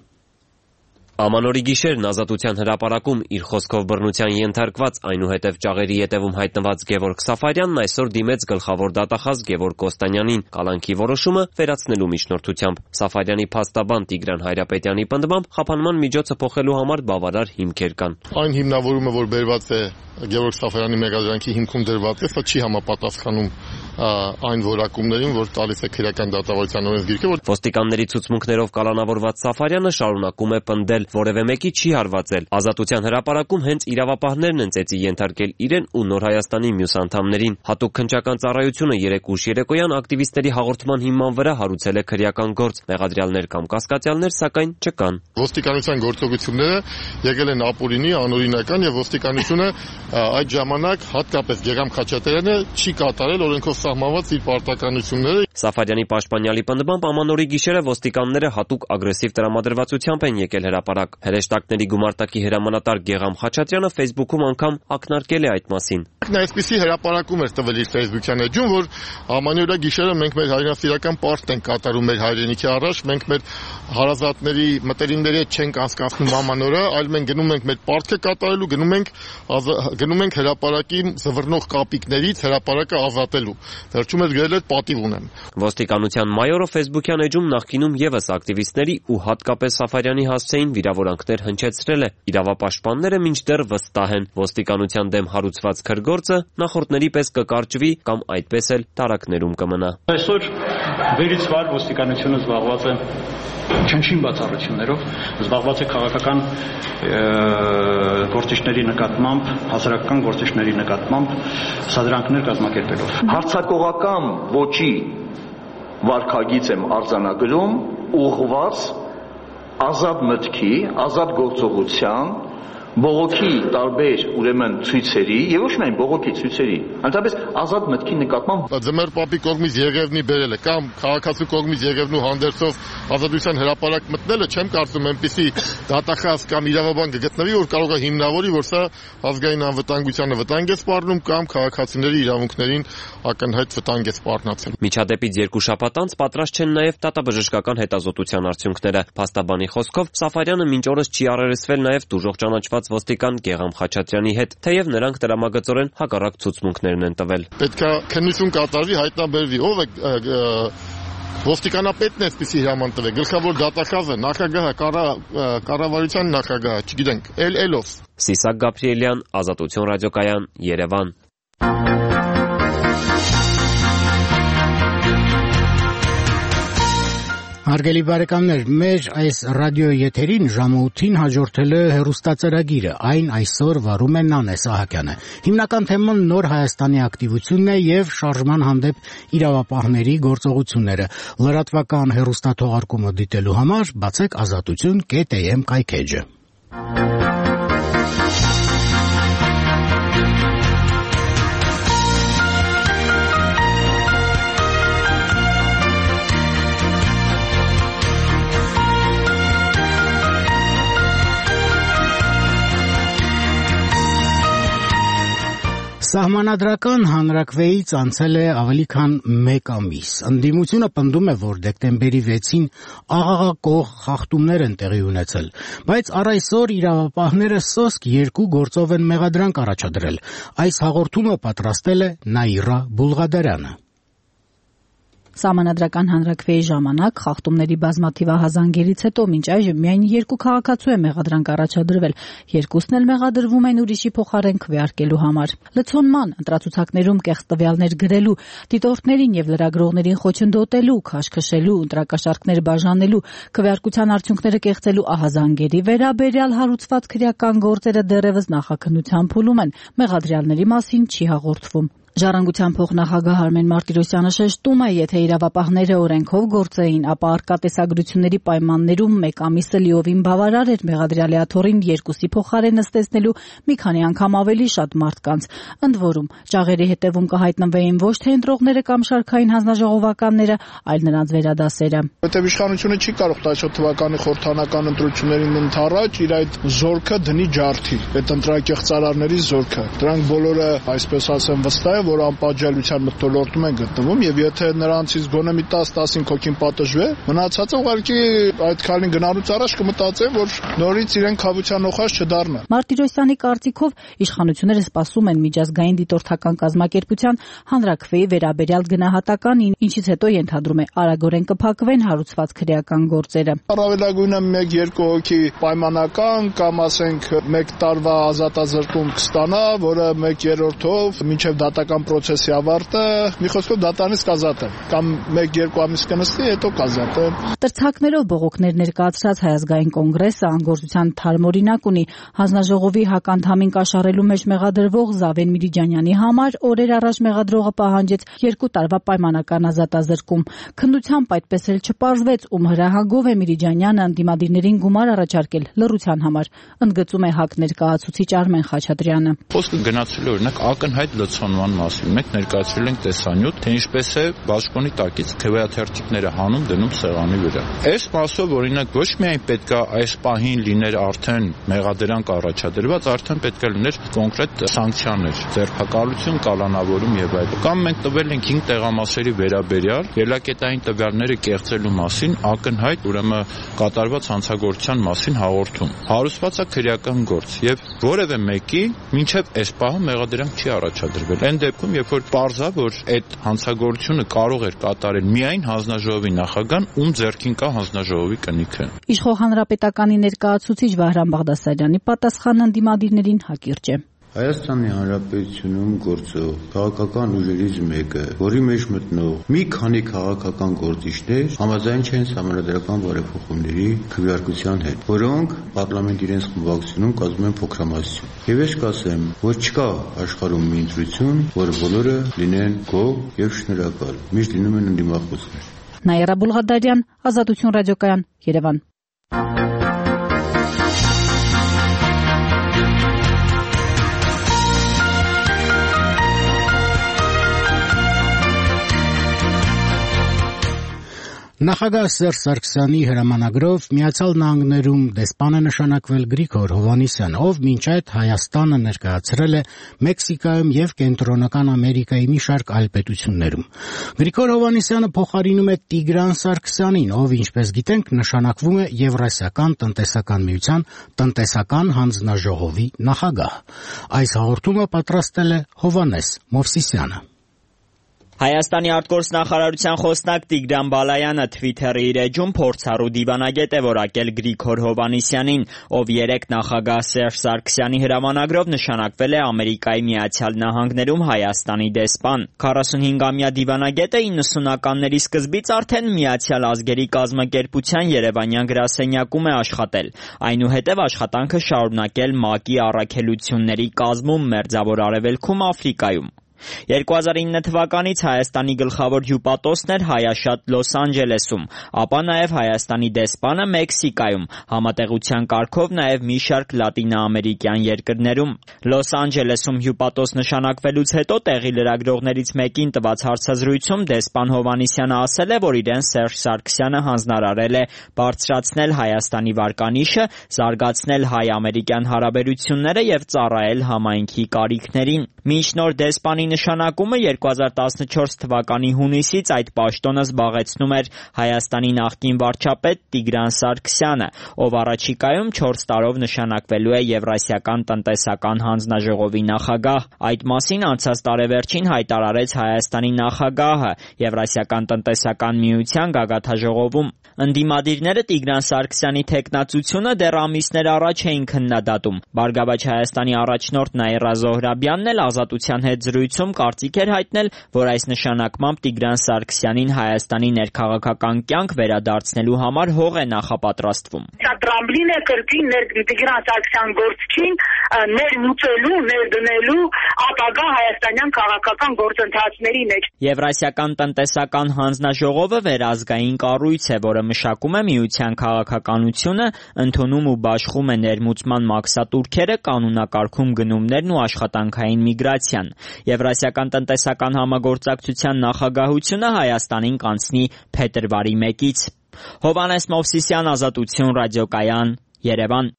Ամանորի գիշերն Ազատության հրապարակում իր խոսքով բռնության ենթարկված, այնուհետև ճաղերի ետևում հայտնված Գևորգ Սաֆարյանն այսօր դիմեց գլխավոր դատախազ Գևորգ Կոստանյանին կալանքի որոշումը վերացնելու միջնորդությամբ։ Սաֆարյանի փաստաբան Տիգրան Հայրապետյանի պնդմամբ խափանման միջոցը փոխելու համար բավարար հիմքեր կան։ Այն հիմնավորումը, որ բերված է Գևորգ Սաֆարյանի մեղադրանքի հիմքում դրված է, սա չի համապատասխանում այն որակումներին, որ տալիս է քրեական դատավարության օրենսգիրքը։ Ոստիկանների ցուցմունքներով կալանավորված Սաֆարյանը շարունակում է պնդել, որևէ մեկի չի հարվածել։ Ազատության հրապարակում հենց իրավապահներն են ծեծի ենթարկել իրեն ու Նոր Հայաստանի մյուս անդամներին։ Հատուկ քննչական ծառայությունը երեկ ուշ երեկոյան ակտիվիստների հաղորդման հիման վրա հարուցել է քրեական գործ։ Մեղադրյալներ կամ կասկածյալներ սակայն չկան։ Ոստիկանության գործողությունները եկել են ապօրինի, անօրինական եւ ոստիկանությունը այդ ժամանակ հատկապես Գեգամ Խաչատրյանը չի կատարել օրենքով սահմանված իր պարտականությունները։ Սաֆարյանի պաշտպանյալի պնդմամբ Ամանորի գիշերը ոստիկանները հատուկ ագրեսիվ տրամադրվածությամբ են եկել հրապարակ։ Հրեշտակների գումարտակի հրամանատար Գեգամ Խաչատրյանը Facebook-ում անգամ ակնարկել է այդ մասին։ Նա այսպիսի հրապարակում էր տվել իր Facebook-յան էջում, որ Ամանորի գիշերը մենք մեր հայրենասիրական պարտք ենք կատարում մեր հայրենիքի առաջ, մենք մեր հարազատների մտերիմների հետ չենք անցկացնում Ամանորը, այլ մենք գնում ենք մեր պարտքը կատարելու, գնում ենք գնում ենք հրապարակի զվռնող կապիկներից հրապարակը ազատելու։ Վերջում ես գրել այդ պատիվ ունեմ։ Ոստիկանության մայորը Facebook-յան էջում նախկինում եւս ակտիվիստների ու հատկապես Սաֆարյանի հասցեին վիրավորանքներ հնչեցրել է։ Իրավապաշտպանները մինչդեռ վստահ են, ոստիկանության դեմ հարուցված քրգործը նախորդների պես կկարճվի կամ այդպես էլ տարակներում կմնա։ Այսօր վերից վար ոստիկանությունը զբաղված է չնչին բացառություններով, զբաղված է քաղաքական գործիչների նկատմամբ, հասարակական գործիչների նկատմամբ սադրանքներ կազմակերպելով։ Հարցակողական ոճի վարքագիծ եմ արձանագրում ուղղված ազատ մտքի, ազատ գործողության, բողոքի տարբեր ուրեմն ցույցերի եւ ոչ միայն բողոքի ցույցերի, ընդհանրապես ազատ մտքի նկատմամբ Ձմեռ պապի կողմից Եղևնի բերելը կամ քաղաքացու կողմից Եղևնու հանդերձով ազատության հրապարակ մտնելը չեմ կարծում այնպիսի դատախազ կամ իրավաբան կգտնվի, որ կարող է հիմնավորի, որ սա ազգային անվտանգությանը վտանգ է սպառնում կամ քաղաքացիների իրավունքներին ակնհայտ վտանգ է սպառնացել։ Միջադեպից երկու շաբաթ անց պատրաստ չեն նաև դատաբժշկական հետազոտության արդյունքները։ Փաստաբանի խոսքով Սաֆարյանը մինչ օրս չի առերեսվել նաև դուժող ճանաչված ոստիկան Գեգամ Խաչատրյանի հետ, թեև նրանք տրամագծորեն հակառակ ցուցմունքներն են տվել։ Պետք է քննություն կատարվի, հայտնաբերվի ով է ոստիկանապետն է այսպիսի հրաման տվել, գլխավոր դատախազը, նախագահը, կառավարության նախագահը, չգիտենք, էլ էլոս։ Սիսակ Գաբրիելյան, Ազատություն ռադիոկայան, Երևան։ Հարգելի բարեկամներ, մեր այս ռադիո եթերին ժամը ութին հաջորդել է հեռուստածրագիրը, այն այսօր վարում է Նանե Սահակյանը։ Հիմնական թեման նոր Հայաստանի ակտիվությունն է եւ շարժման հանդեպ իրավապահների գործողությունները։ Լրատվական հեռուստաթողարկումը դիտելու համար բացեք ազատություն կետ էմ կայքեջը։ Սահմանադրական հանրաքվեից անցել է ավելի քան մեկ ամիս։ Ընդդիմությունը պնդում է, որ դեկտեմբերի վեցին աղաղակող խախտումներ են տեղի ունեցել, բայց առ այսօր իրավապահները սոսկ երկու գործով են մեղադրանք առաջադրել։ Այս հաղորդումը պատրաստել է Նաիրա Բուլղադարյանը։ Սահմանադրական հանրաքվեի ժամանակ խախտումների բազմաթիվ ահազանգերից հետո մինչ այժմ միայն երկու քաղաքացու է մեղադրանք առաջադրվել, երկուսն էլ մեղադրվում են ուրիշի փոխարեն քվեարկելու համար։ Լցոնման, ընտրացուցակներում կեղծ տվյալներ գրելու, դիտորդներին եւ լրագրողներին խոչընդոտելու, քաշքշելու, ընտրակաշառքներ բաժանելու, քվեարկության արդյունքները կեղծելու ահազանգերի վերաբերյալ հարուցված քրեական գործերը դեռևս նախաքննության փուլում են, մեղադրյալների մասին չի հաղորդվում։ Ժառանգության փոխնախագահ Արմեն Մարտիրոսյանը շեշտում է, եթե իրավապահները օրենքով գործեին, ապա արկա տեսագրությունների պայմաններում մեկ ամիսը լիովին բավարար էր մեղադրյալի աթոռին երկուսի փոխարեն նստեցնելու մի քանի անգամ ավելի շատ մարդկանց։ Ընդ որում, ճաղերի հետևում կհայտնվեին ոչ թե ընտրողները կամ շարքային հանձնաժողովականները, այլ նրանց վերադասերը։ Որտեղ իշխանությունը չի կարող տասնյոթ թվականի խորհրդանական ընտրություններին ընդառաջ իր այդ զորքը դնի ջարդի, այդ ընտրակեղծարարների զորքը։ Դրանք բոլորը, այսպես ասեմ, վստահ է, որ անպատժելիության մթնոլորտում են գտնվում եւ եթե նրանցից գոնե մի տասը տասնհինգ հոգին պատժվի, մնացածը ուղղակի այդ քայլին գնալուց առաջ կմտածեն, որ նորից իրեն խավության օխած չդառնան։ Մարտիրոսյանի կարծիքով իշխանությունները սպասում են միջազգային դիտորդական կազմակերպության հանրաքվեի վերաբերյալ գնահատականին, ինչից հետո ենթադրում է արագորեն կփակվեն հարուցված քրեական գործերը։ Առավելագույնը մեկ-երկու հոգի պայմանական կամ ասենք մեկ տարվա ազատազրկում կստանա, որը մեկ երրորդով մինչև դատական պրոցեսի ավարտը, մի խոսքով դատանից կազատեն, կամ մեկ-երկու ամիս կնստի, հետո կազատեն։ Տրցակներով բողոքներ ներկայացրած Հայ ազգային կոնգրեսը անգործության թարմօրինակ ունի հանձնաժողովի հականդամին կաշառելու մեջ մեղադրվող Զավեն Միրիջանյանի համար օրեր առաջ մեղադրողը պահանջեց երկու տարվա պայմանական ազատազրկում։ Քննությամբ այդպես էլ չպարզվեց, ում հրահանգով է Միրիջանյանը ընդդիմադիրներին գումար առաջարկել լռության համար, ընդգծում է ՀԱԿ ներկայացուցիչ Արմեն Խաչատրյանը։ Խոսքը գնացել է օրինակ ակնհայտ լցոնման մասին։ Մենք ներկայացրել ենք տեսանյութ, թե ինչպես է բաշխոնի տակից քվեաթերթիկները հանում դնում սեղանի վրա։ Այս մասով օրինակ ոչ միայն պետքա այս պահին լիներ արդեն մեղադրանք առաջադրված, արդեն պետքա լիներ կոնկրետ սանկցիաներ, ձերբակալություն, կալանավորում եւ այլն։ Կամ մենք տվել ենք հինգ տեղամասերի վերաբերյալ ելակետային տվյալները կեղծելու մասին ակնհայտ ուրեմն կատարված հանցագործության մասին հաղորդում։ Հարուցված է քրեական գործ եւ որևէ մեկի մինչեւ այս պահը մեղադրանք չի առաջադրվել։ Այն դեպքում, երբ որ պարզա, որ այդ հանցագործությունը կարող էր կատարել միայն հանձնաժողովի նախագահան, ում ձեռքին կա հանձնաժողովի կնիքը։ Իշխող հանրապետականի ներկայացուցիչ Վահրամ Բաղդասարյանի պատասխանը ընդդիմադիրներին հակիրճ է։ Հայաստանի Հանրապետությունում գործող քաղաքական ուժերից մեկը, որի մեջ մտնող մի քանի քաղաքական գործիչներ համաձայն չեն սահմանադրական բարեփոխումների քվեարկության հետ, որոնք պարլամենտ իրենց խմբակցությունում կազմում են փոքրամասնություն։ Եվ ես կասեմ, որ չկա աշխարհում մի ընտրություն, որ բոլորը լինեն գոհ եւ շնորհակալ։ Միշտ լինում են ընդդիմախոսներ։ Նաիրա Բուլղադարյան, Ազատություն ռադիոկայան, Երևան։ Նախագահ Սերժ Սարգսյանի հրամանագրով Միացյալ Նահանգներում դեսպան է նշանակվել Գրիգոր Հովհաննիսյան, ով մինչ այդ Հայաստանը ներկայացրել է Մեքսիկայում եւ Կենտրոնական Ամերիկայի մի շարք այլ պետություններում։ Գրիգոր Հովհաննիսյանը փոխարինում է Տիգրան Սարգսյանին, ով, ինչպես գիտենք, նշանակվում է Եվրասիական տնտեսական միության տնտեսական հանձնաժողովի նախագահ։ Այս հաղորդումը պատրաստել է Հովհաննես Մովսիսյանը։ Հայաստանի արտգործնախարարության խոսնակ Տիգրան Բալայանը Twitter-ի իր էջում փորձառու դիվանագետ է որակել Գրիգոր Հովհաննիսյանին, ով երեկ նախագահ Սերժ Սարգսյանի հրամանագրով նշանակվել է Ամերիկայի Միացյալ Նահանգներում Հայաստանի դեսպան։ քառասունհինգամյա դիվանագետը իննսունականների սկզբից արդեն Միացյալ Ազգերի կազմակերպության երևանյան գրասենյակում է աշխատել, այնուհետև աշխատանքը շարունակել ՄԱԿ-ի առաքելությունների կազմում Մերձավոր Արևելքում Աֆրիկայում։ երկու հազար ինը թվականից Հայաստանի գլխավոր հյուպատոսն էր հայաշատ Լոս Անջելեսում, ապա նաև Հայաստանի դեսպանը Մեքսիկայում, համատեղության կարգով նաև մի շարք լատինաամերիկյան երկրներում։ Լոս Անջելեսում հյուպատոս նշանակվելուց հետո տեղի լրագրողներից մեկին տված հարցազրույցում դեսպան Հովհաննիսյանը ասել է, որ իրեն Սերժ Սարգսյանը հանձնարարել է բարձրացնել Հայաստանի վարկանիշը, զարգացնել հայ-ամերիկյան հարաբերությունները եւ ծառայել համայնքի կարիքներին։ Մինչ նոր դեսպանի նշանակումը երկու հազար տասնչորս թվականի հունիսից այդ պաշտոնը զբաղեցնում էր Հայաստանի նախկին վարչապետ Տիգրան Սարգսյանը, ով առաջիկայում չորս տարով նշանակվելու է Եվրասիական տնտեսական հանձնաժողովի նախագահ։ Այդ մասին անցած տարեվերջին հայտարարեց Հայաստանի նախագահը Եվրասիական տնտեսական միության գագաթնաժողովում։ Ընդդիմադիրները Տիգրան Սարգսյանի թեկնածությունը դեռ ամիսներ առաջ էին քննադատում։ Բարգավաճ Հայաստանի առաջնորդ Նաիրա Զոհրաբյանն էլ Ազատության հետ զրույցում կարծիք էր հայտնել, որ այս նշանակմամբ Տիգրան Սարգսյանին Հայաստանի ներքաղաքական կյանք վերադարձնելու համար հող է նախապատրաստվում։ Սա տրամբլին է կրկին Տիգրան Սարգսյան գործչին ներմուծելու, ներդնելու ապագա հայաստանյան քաղաքական գործընթացների մեջ։ Եվրասիական տնտեսական հանձնաժողովը վերազգային կառույց է, որը մշակում է միության քաղաքականությունը, ընդունում ու բաշխում է ներմուծման մաքսատուրքերը, կանոնակարգում գնումներն ու աշխատանքային միգրացիան։ Եվրասիական տնտեսական համագործակցության նախագահությունը Հայաստանին կանցնի փետրվարի մեկից։ Հովհաննես Մովսիսյան, Ազատություն ռադիոկայան, Երևան։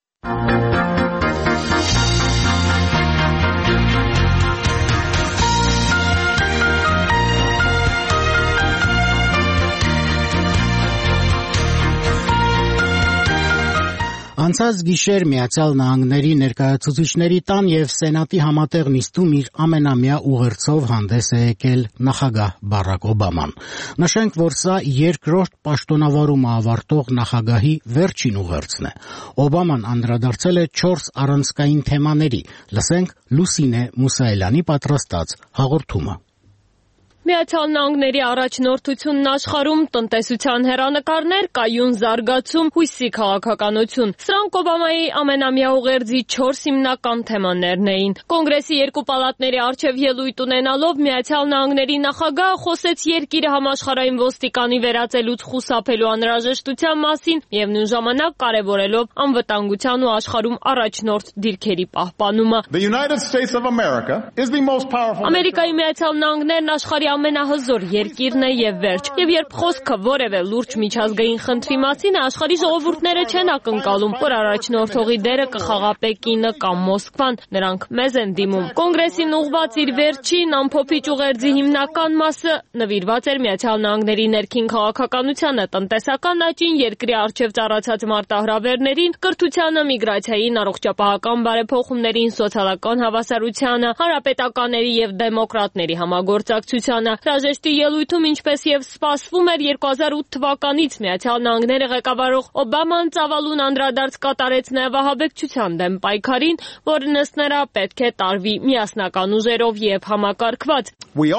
Անցած գիշեր Միացյալ Նահանգների ներկայացուցիչների տան եւ Սենատի համատեղ նիստում իր ամենամյա ուղերձով հանդես է եկել նախագահ Բարակ Օբաման։ Նշենք, որ սա երկրորդ պաշտոնավարումը ավարտող նախագահի վերջին ուղերձն է։ Օբաման անդրադարձել է չորս առանցքային թեմաների։ Լսենք Լուսինե Մուսայելյանի պատրաստած հաղորդումը։ Միացյալ Նահանգների առաջնորդությունն աշխարհում, տնտեսության հեռանկարներ, կայուն զարգացում, հույսի քաղաքականություն։ Սրանք Օբամայի ամենամյա ուղերձի չորս հիմնական թեմաներն էին։ Կոնգրեսի երկու պալատների առջև ելույթ ունենալով Միացյալ Նահանգների նախագահը խոսեց երկիրը համաշխարհային ոստիկանի վերածելուց խուսափելու անհրաժեշտության մասին եւ նույն ժամանակ կարեւորելով անվտանգության ու աշխարհում առաջնորդ դիրքերի պահպանումը։ Ամերիկայի Միացյալ Նահանգներն աշխարհի ամենահզոր երկիրն է եւ վերջ։ Եվ երբ խոսքը որևէ լուրջ միջազգային խնդրի մասին է, աշխարհի ժողովուրդները չեն ակնկալում, որ առաջնորդողի դերը կխաղա Պեկինը կամ Մոսկվան, նրանք մեզ են դիմում։ Կոնգրեսին ուղղված իր վերջին ամփոփիչ ուղերձի հիմնական մասը նվիրված էր Միացյալ Նահանգների ներքին քաղաքականությանը, տնտեսական աճին, երկրի առջև ծառացած մարտահրավերներին, կրթությանը, միգրացիային, առողջապահական բարեփոխումներին, սոցիալական հավասարությանը, հանրապետականների եւ դեմոկրատների համագործակցությանը։ Հրաժեշտի ելույթում, ինչպես եւ սպասվում էր երկու հազար ութ թվականից Միացյալ Նահանգները ղեկավարող Օբաման ծավալուն անդրադարձ կատարեց նաեւ ահաբեկչության դեմ պայքարին, որն ըստ նրա պետք է տարվի միասնական ուժերով եւ համակարգված։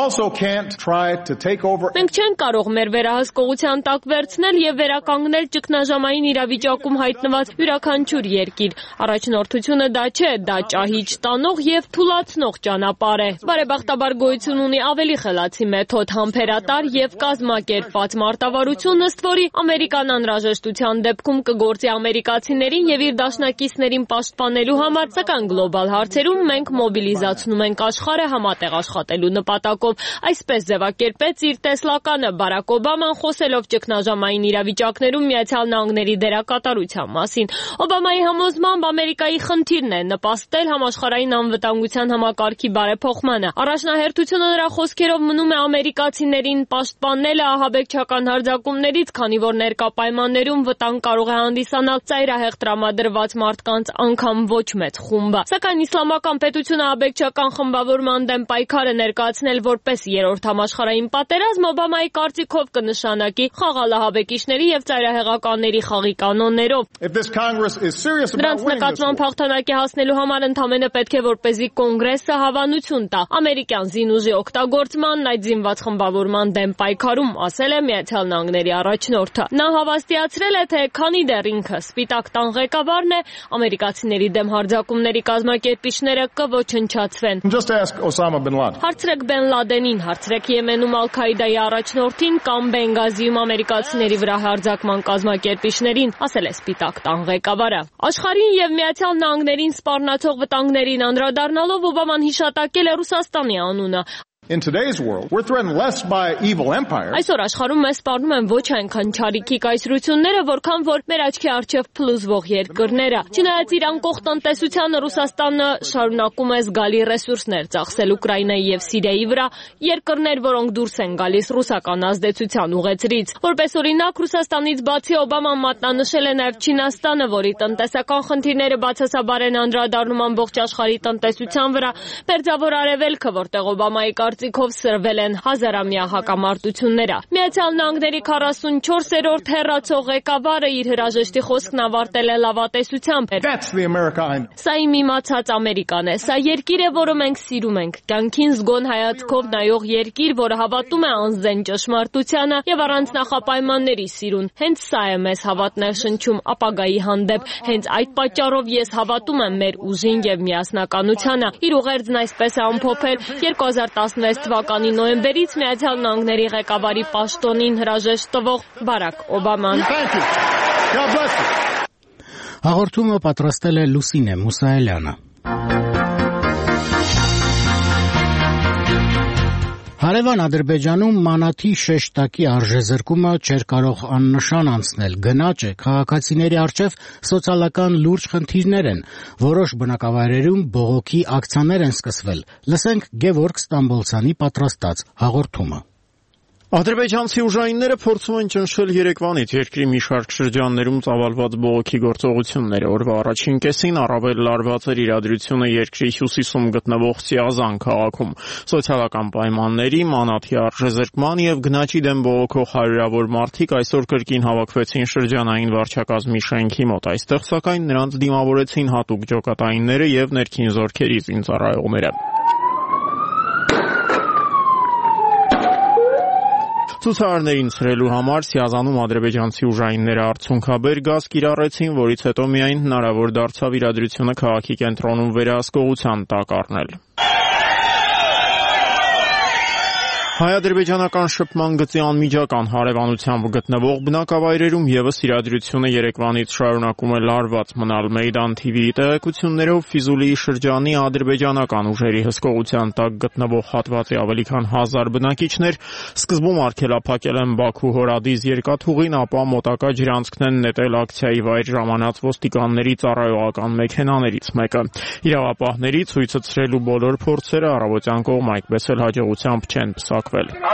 Մենք չենք կարող մեր վերահսկողության տակ վերցնել եւ վերականգնել ճգնաժամային իրավիճակում հայտնված յուրաքանչյուր երկիր։ Առաջնորդությունը դա չէ, դա ճահիճ տանող եւ թուլացնող ճանապարհ է։ Բարեբախտաբար գոյություն ունի ավելի խելացի մեթոդ, համբերատար եւ կազմակերպված մարտավարություն, ըստ որի Ամերիկան անհրաժեշտության դեպքում կգործի ամերիկացիներին եւ իր դաշնակիցներին պաշտպանելու համար, սակայն գլոբալ հարցերում մենք մոբիլիզացնում ենք աշխարհը համատեղ աշխատելու նպատակով։ Այսպես ձևակերպեց իր տեսլականը Բարակ Օբաման, խոսելով ճգնաժամային իրավիճակներում Միացյալ Նահանգների դերակատարության մասին։ Օբամայի համոզմամբ Ամերիկայի խնդիրն է նպաստել համաշխարհային անվտանգության համակարգի բարեփոխմանը։ Առաջնահերթությունը նրա խոսքերով մնում հրամանում է ամերիկացիներին պաշտպանելը ահաբեկչական հարձակումներից, քանի որ ներկա պայմաններում վտանգ կարող է հանդիսանալ ծայրահեղ տրամադրված մարդկանց անգամ ոչ մեծ խումբը։ Սակայն իսլամական պետությունը ահաբեկչական խմբավորման դեմ պայքարը ներկայացնել որպես երրորդ համաշխարհային պատերազմ Օբամայի կարծիքով կնշանակի խաղալ ահաբեկիչների եւ ծայրահեղականների խաղի կանոններով։ Նրանց նկատմամբ հաղթանակի հասնելու համար ընդամենը պետք է որպեսզի կոնգրեսը հավանություն տա ամերիկյան զինուժի օգտագործմանն այդ զինված խմբավորման դեմ պայքարում, ասել է Միացյալ Նահանգների առաջնորդը։ Նա հավաստիացրել է, թե քանի դեռ ինքը Սպիտակ տան ղեկավարն է, ամերիկացիների դեմ հարձակումների կազմակերպիչները կոչնչացվեն։ Հարցրեք Բեն Լադենին, հարցրեք Եմենում Ալ-Քաիդայի առաջնորդին կամ Բենգազիում ամերիկացիների վրա հարձակման կազմակերպիչներին, ասել է Սպիտակ տան ղեկավարը։ Աշխարհին եւ Միացյալ Նահանգներին սպառնացող վտանգներին անդրադառնալով Օբաման հիշատակել է Ռուսաստանի անունը։ In today's world, we're threatened less by evil empires. Այսօր աշխարհում մեզ սպառնում են ոչ այնքան չարիքի կայսրությունները, որքան որ մեր աչքի առջև փլուզվող երկրները։ Չնայած իր անկող տնտեսությանը Ռուսաստանը շարունակում է զգալի ռեսուրսներ ծախսել Ուկրաինայի եւ Սիրիայի վրա, երկրներ, որոնք դուրս են գալիս ռուսական ազդեցության ուղեցրից։ Որպես օրինակ, Ռուսաստանից բացի Օբաման մատնանշել է նաեւ Չինաստանը, որի տնտեսական խնդիրները բացասաբար են անդրադառնում ամբողջ աշխարհի տնտեսության վրա, Պերձավոր Արևելքը, որտեղ Օբամայի կարծիքով սրվել են հազարամյա հակամարտությունները։ Միացյալ Նահանգների քառասունչորսերորդ հեռացող ղեկավարը իր հրաժեշտի խոսքն ավարտել է լավատեսությամբ։ Սա իմ իմացած Ամերիկան է, սա երկիր է, որը մենք սիրում ենք, կյանքին զգոն հայացքով նայող երկիր, որը հավատում է անզեն ճշմարտությանը եւ առանց նախապայմանների սիրուն։ Հենց սա է մեզ հավատներ շնչում ապագայի հանդեպ։ Հենց այդ պատճառով ես հավատում եմ մեր ուժին եւ միասնականությանը։ Իր ուղերձն այսպես է ամփոփել երկու հազար տասնվեց թվականի նոյեմբերից Միացյալ Նահանգների ղեկավարի պաշտոնին հրաժեշտ տվող Բարակ Օբաման։ Հաղորդումը պատրաստել է Լուսինե Մուսայելյանը։ Հարևան Ադրբեջանում մանաթի շեշտակի արժեզրկումը չէր կարող աննշան անցնել, գնաճ է, քաղաքացիների առջև սոցիալական լուրջ խնդիրներ են, որոշ բնակավայրերում բողոքի ակցիաներ են սկսվել։ Լսենք Գևորգ Ստամբոլցյանի պատրաստած հաղորդումը։ Ադրբեջանցի ուժայինները փորձում են ճնշել երեկվանից երկրի մի շարք շրջաններում ծավալված բողոքի գործողությունները։ Օրվա առաջին կեսին առավել լարված էր իրադրությունը երկրի հյուսիսում գտնվող Սիազան քաղաքում։ Սոցիալական պայմանների, մանաթի արժեզրկման եւ գնաճի դեմ բողոքող հարյուրավոր մարդիկ այսօր կրկին հավաքվեցին շրջանային վարչակազմի շենքի մոտ։ Այստեղ սակայն նրանց դիմավորեցին հատուկ ջոկատայինները եւ ներքին զորքերի զինծառայողները։ Ցուցարարներին ցրելու համար Սիազանում ադրբեջանցի ուժայինները արդյունքաբեր գազ կիրառեցին, որից հետո միայն հնարավոր դարձավ իրադրությունը քաղաքի կենտրոնում վերահսկողության տակ առնել։ Հայ-ադրբեջանական շփման գծի անմիջական հարևանությամբ գտնվող բնակավայրերում ևս իրադրությունը երեկվանից շարունակում է լարված մնալ։ Մեյդան թի վիի տեղեկություններով Ֆիզուլիի շրջանի ադրբեջանական ուժերի հսկողության տակ գտնվող հատվածի ավելի քան հազար բնակիչներ սկզբում արգելափակել են Բաքու Հորադիզ երկաթուղին, ապա մոտակա ջրանցքն են նետել ակցիայի վայր ժամանած ոստիկանների ծառայողական մեքենաներից մեկը։ Իրավապահների ցույցը ցրելու բոլոր փորձերը առավոտյան կողմ այդպես էլ հաջողությամբ չեն պսակվել։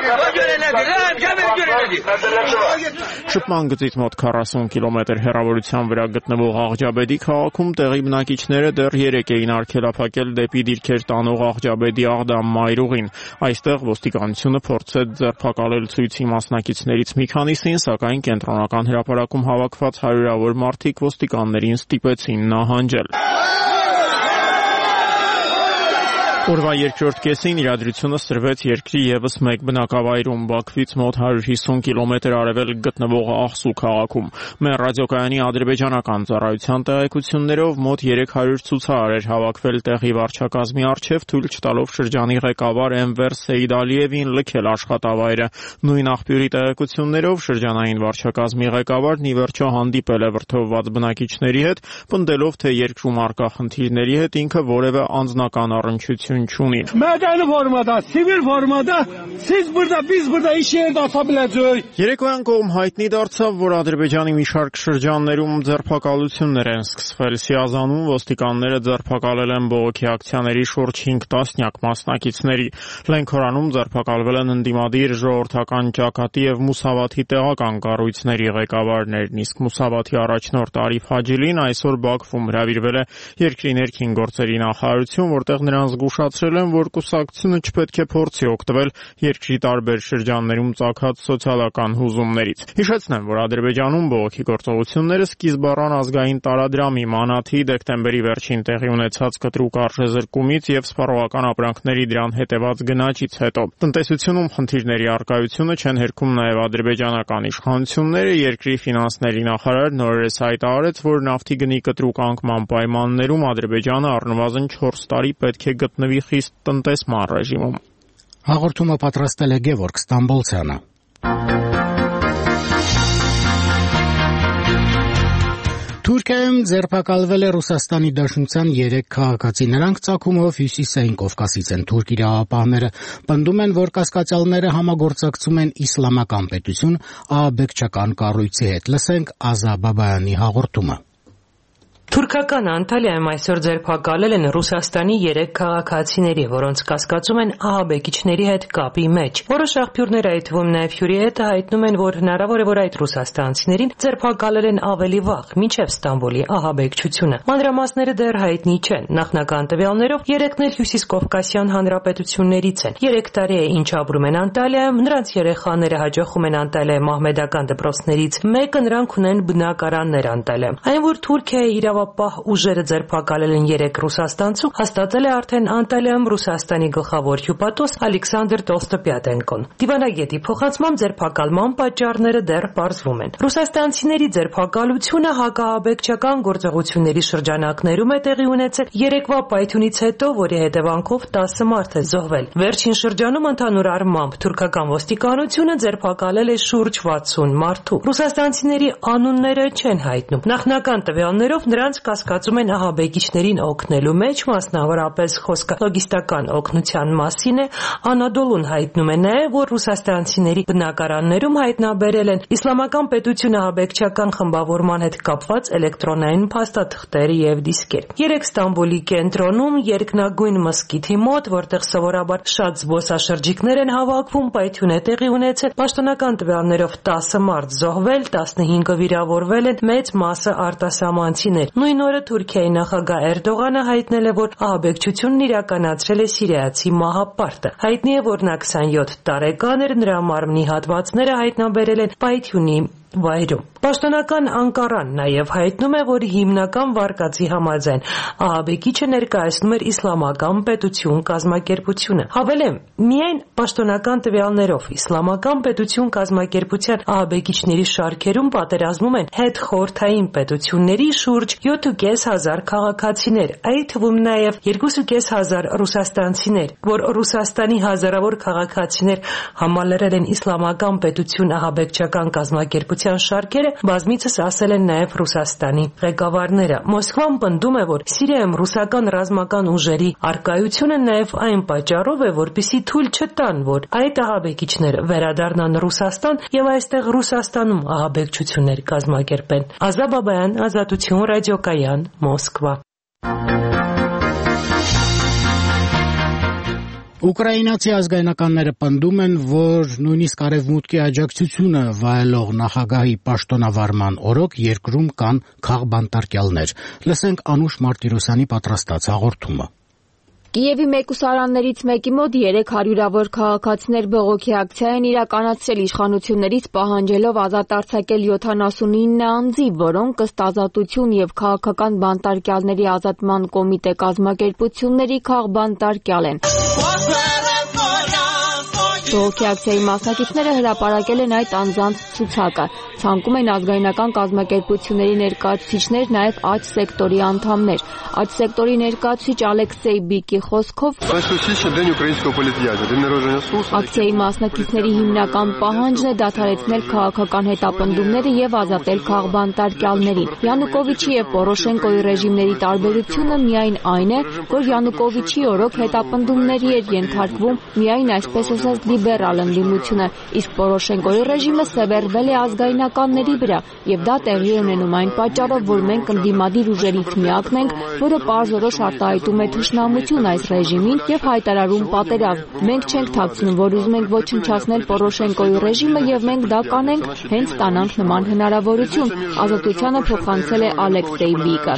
Շփման գծից մոտ քառասուն կիլոմետր հեռավորության վրա գտնվող Աղջաբեդի քաղաքում տեղի բնակիչները դեռ երեկ էին արգելափակել դեպի դիրքեր տանող Աղջաբեդի Աղդամ մայրուղին։ Այստեղ ոստիկանությունը փորձեց ձերբակալել ցույցի մասնակիցներից մի քանիսին, սակայն կենտրոնական հրապարակում հավաքված հարյուրավոր մարդիկ ոստիկաններին ստիպեցին նահանջել։ Օրվա երկրորդ կեսին իրադրությունը սրվեց երկրի ևս մեկ բնակավայրում, Բաքվից մոտ հարյուր հիսուն կիլոմետր արևելք գտնվող Աղսու քաղաքում։ Մեր ռադիոկայանի ադրբեջանական ծառայության տեղեկություններով մոտ երեք հարյուր ցուցարար էր հավաքվել տեղի վարչակազմի առջև, թույլ չտալով շրջանի ղեկավար Էնվեր Սեյդալիևին լքել աշխատավայրը։ Նույն աղբյուրի տեղեկություններով շրջանային վարչակազմի ղեկավարն ի վերջո հանդիպել է վրդովված բնակիչների հետ, պնդելով, թե երկրում առկա խնդիրների հետ ինքը որևէ անձնական առնչություն գոյություն չունի։ Մədəni formada, sivil formada siz burada biz burada iş yerdə ata biləcəyik։ Երեկոյան կողմ հայտնի դարձավ, որ Ադրբեջանի մի շարք շրջաններում ձերբակալություններ են սկսվել։ Սիազանում ոստիկանները ձերբակալել են բողոքի ակցիաների շուրջ հինգ տասնյակ մասնակիցների։ Լենքորանում ձերբակալվել են ընդդիմադիր ժողովրդական ճակատի եւ Մուսավաթի տեղական կառույցների ղեկավարներն, իսկ Մուսավաթի առաջնորդ Արիֆ Հաջիլին այսօր Բաքվում հրավիրվել է երկրի ներքին գործերի նախարարություն, որտեղ նրան զգուշացրել են, որ կուսակցությունը չպետք է փորձի օգտվել երկրի տարբեր շրջաններում ծագած սոցիալական հուզումներից։ Հիշեցնեմ, որ Ադրբեջանում բողոքի գործողությունները սկիզբ առան ազգային տարադրամի մանաթի դեկտեմբերի վերջին տեղի ունեցած կտրուկ արժեզրկումից եւ սպառողական ապրանքների դրան հետեված գնաճից հետո։ Տնտեսությունում խնդիրների առկայությունը չեն հերքում նաեւ ադրբեջանական իշխանությունները։ Երկրի ֆինանսների նախարար նորերս հայտարարեց, որ նավթի գնի կտրուկ անկման պայմաններում Ադրբեջանը առնվազն չորս տարի պետք է գտնվի խիստ տնտեսման ռեժիմում։ Հաղորդումը պատրաստել է Գևորգ Ստամբոլցյանը։ Թուրքիայում ձերբակալվել է Ռուսաստանի Դաշնության երեք քաղաքացի։ Նրանք ծագումով Հյուսիսային Կովկասից են։ Թուրք իրավապահները պնդում են, որ կասկածյալները համագործակցում են իսլամական պետություն ահաբեկչական կառույցի հետ։ Լսենք Ազա Բաբայանի հաղորդումը։ Թուրքական Անտալիայում այսօր ձերբակալել են Ռուսաստանի երեք քաղաքացիների, որոնց կասկածում են ահաբեկիչների հետ կապի մեջ։ Որոշ աղբյուրներ, այդ թվում նաև Հյուրիետը, հայտնում են, որ հնարավոր է, որ այդ ռուսաստանցիներին ձերբակալել են ավելի վաղ, մինչև Ստամբուլի ահաբեկչությունը։ Մանրամասները դեռ հայտնի չեն։ Նախնական տվյալներով երեքն էլ Հյուսիսկովկասյան հանրապետություններից են։ Երեք տարի է ինչ ապրում են Անտալիայում, նրանց երեխաները հաջողում են Անտալիայի մահմեդական դպրոցներից մեկը, նրանք ունեն բնակարաններ Անտալիայում։ Այն, որ Թուրքիայի իրավապահ ուժերը ձերբակալել են երեք ռուսաստանցու, հաստատել է արդեն Անտալիայում Ռուսաստանի գլխավոր հյուպատոս Ալեքսանդր Տոլստոպյատենկոն։ Դիվանագետի փոխանցմամբ ձերբակալման պատճառները դեռ պարզվում են։ Ռուսաստանցիների ձերբակալությունը հակաահաբեկչական գործողությունների շրջանակներում է տեղի ունեցել երեկվա պայթյունից հետո, որի հետևանքով տասը մարդ է զոհվել։ Վերջին շրջանում ընդհանուր առմամբ թուրքական ոստիկանությունը ձերբակալել է շուրջ վաթսուն մարդու։ Ռուսաստանցիների անունները չեն հայտնում։ Նախնական տվյալներով նրանց կասկածում են ահաբեկիչներին օգնելու մեջ, մասնավորապես խոսքը լոգիստական օգնության մասին է։ Անադոլուն հայտնում է նաև, որ ռուսաստանցիների բնակարաններում հայտնաբերել են իսլամական պետություն ահաբեկչական խմբավորման հետ կապված էլեկտրոնային փաստաթղթեր եւ դիսկեր։ Երեք Ստամբուլի կենտրոնում երկնագույն մզկիթի մոտ, որտեղ սովորաբար շատ զբոսաշրջիկներ են հավաքվում, պայթյուն է տեղի ունեցել։ Պաշտոնական տվյալներով տասը մարդ զոհվել, տասնհինգը վիրավորվել են, մեծ մասը արտասահմանցիներ։ Նույն օրը Թուրքիայի նախագահ Էրդողանը հայտնել է, որ ահաբեկչությունն իրականացրել է սիրիացի մահապարտը։ Հայտնի է, որ նա քսանյոթ տարեկան էր, նրա մարմնի հատվածները հայտնաբերել են պայթյունի վայրում։ Պաշտոնական Անկարան նաև հայտնում է, որ հիմնական վարկածի համաձայն ահաբեկիչը ներկայացնում էր իսլամական պետություն կազմակերպությունը։ Հավելեմ, միայն պաշտոնական տվյալներով իսլամական պետություն կազմակերպության ահաբեկիչների շարքերում պատերազմում են հետխորհրդային պետությունների շուրջ յոթ ու կես հազար քաղաքացիներ, այդ թվում նաև երկու ու կես հազար ռուսաստանցիներ, որ Ռուսաստանի հազարավոր քաղաքացիներ համալրել են իսլամական պետություն ահաբեկչական կազմակերպության շարքերը, բազմիցս ասել են նաև Ռուսաստանի ղեկավարները։ Մոսկվան պնդում է, որ Սիրիայում ռուսական ռազմական ուժերի առկայությունը նաև այն պատճառով է, որպեսզի թույլ չտան, որ այդ ահաբեկիչները վերադառնան Ռուսաստան եւ այստեղ Ռուսաստանում ահաբեկչություններ կազմակերպեն։ Ազա Բաբայան, Ազատություն, ռադիոկայան, Մոսկվա։ Ուկրաինացի ազգայնականները պնդում են, որ նույնիսկ արևմուտքի աջակցությունը վայելող նախագահի պաշտոնավարման օրոք երկրում կան քաղբանտարկյալներ։ Լսենք Անուշ Մարտիրոսյանի պատրաստած հաղորդումը։ Կիևի մեկուսարաններից մեկի մոտ երեք հարյուրավոր քաղաքացիներ բողոքի ակցիա են իրականացրել իշխանություններից պահանջելով ազատ արձակել յոթանասունինը անձի, որոնք ըստ Ազատություն եւ քաղաքական բանտարկյալների ազատման կոմիտե կազմակերպությունների քաղբանտարկյալ են։ Բողոքի ակցիայի մասնակիցները հրապարակել են այդ անձանց ցուցակը։ Ցանկում են ազգայնական կազմակերպությունների ներկայացուցիչներ, նաև աջ սեկտորի անդամներ։ Աջ սեկտորի ներկայացուցիչ Ալեքսեյ Բիկի խոսքով ակցիայի մասնակիցների հիմնական պահանջն է դադարեցնել քաղաքական հետապնդումները եւ ազատել քաղբանտարկյալներին։ Յանուկովիչի եւ Պորոշենկոյի ռեժիմների տարբերությունը միայն այն է, որ Յանուկովիչի օրոք հետապնդումների էր ենթարկվում միայն այսպես ասած լիբերալ ընդդիմությունը, իսկ Պորոշենկոյի ռեժիմը սևեռվել է ազգայնականների վրա, եւ դա տեղի ունենում այն պատճառով, որ մենք ընդդիմադիր ուժերից միակն ենք, որը պարզորոշ արտահայտում է թշնամություն այս ռեժիմին եւ հայտարարում պատերազմ։ Մենք չենք թաքցնում, որ ուզում ենք ոչնչացնել Պորոշենկոյի ռեժիմը եւ մենք դա կանենք, հենց ստանանք նման հնարավորություն։ Ազատությանը փոխանցել է Ալեքսեյ Բիկը։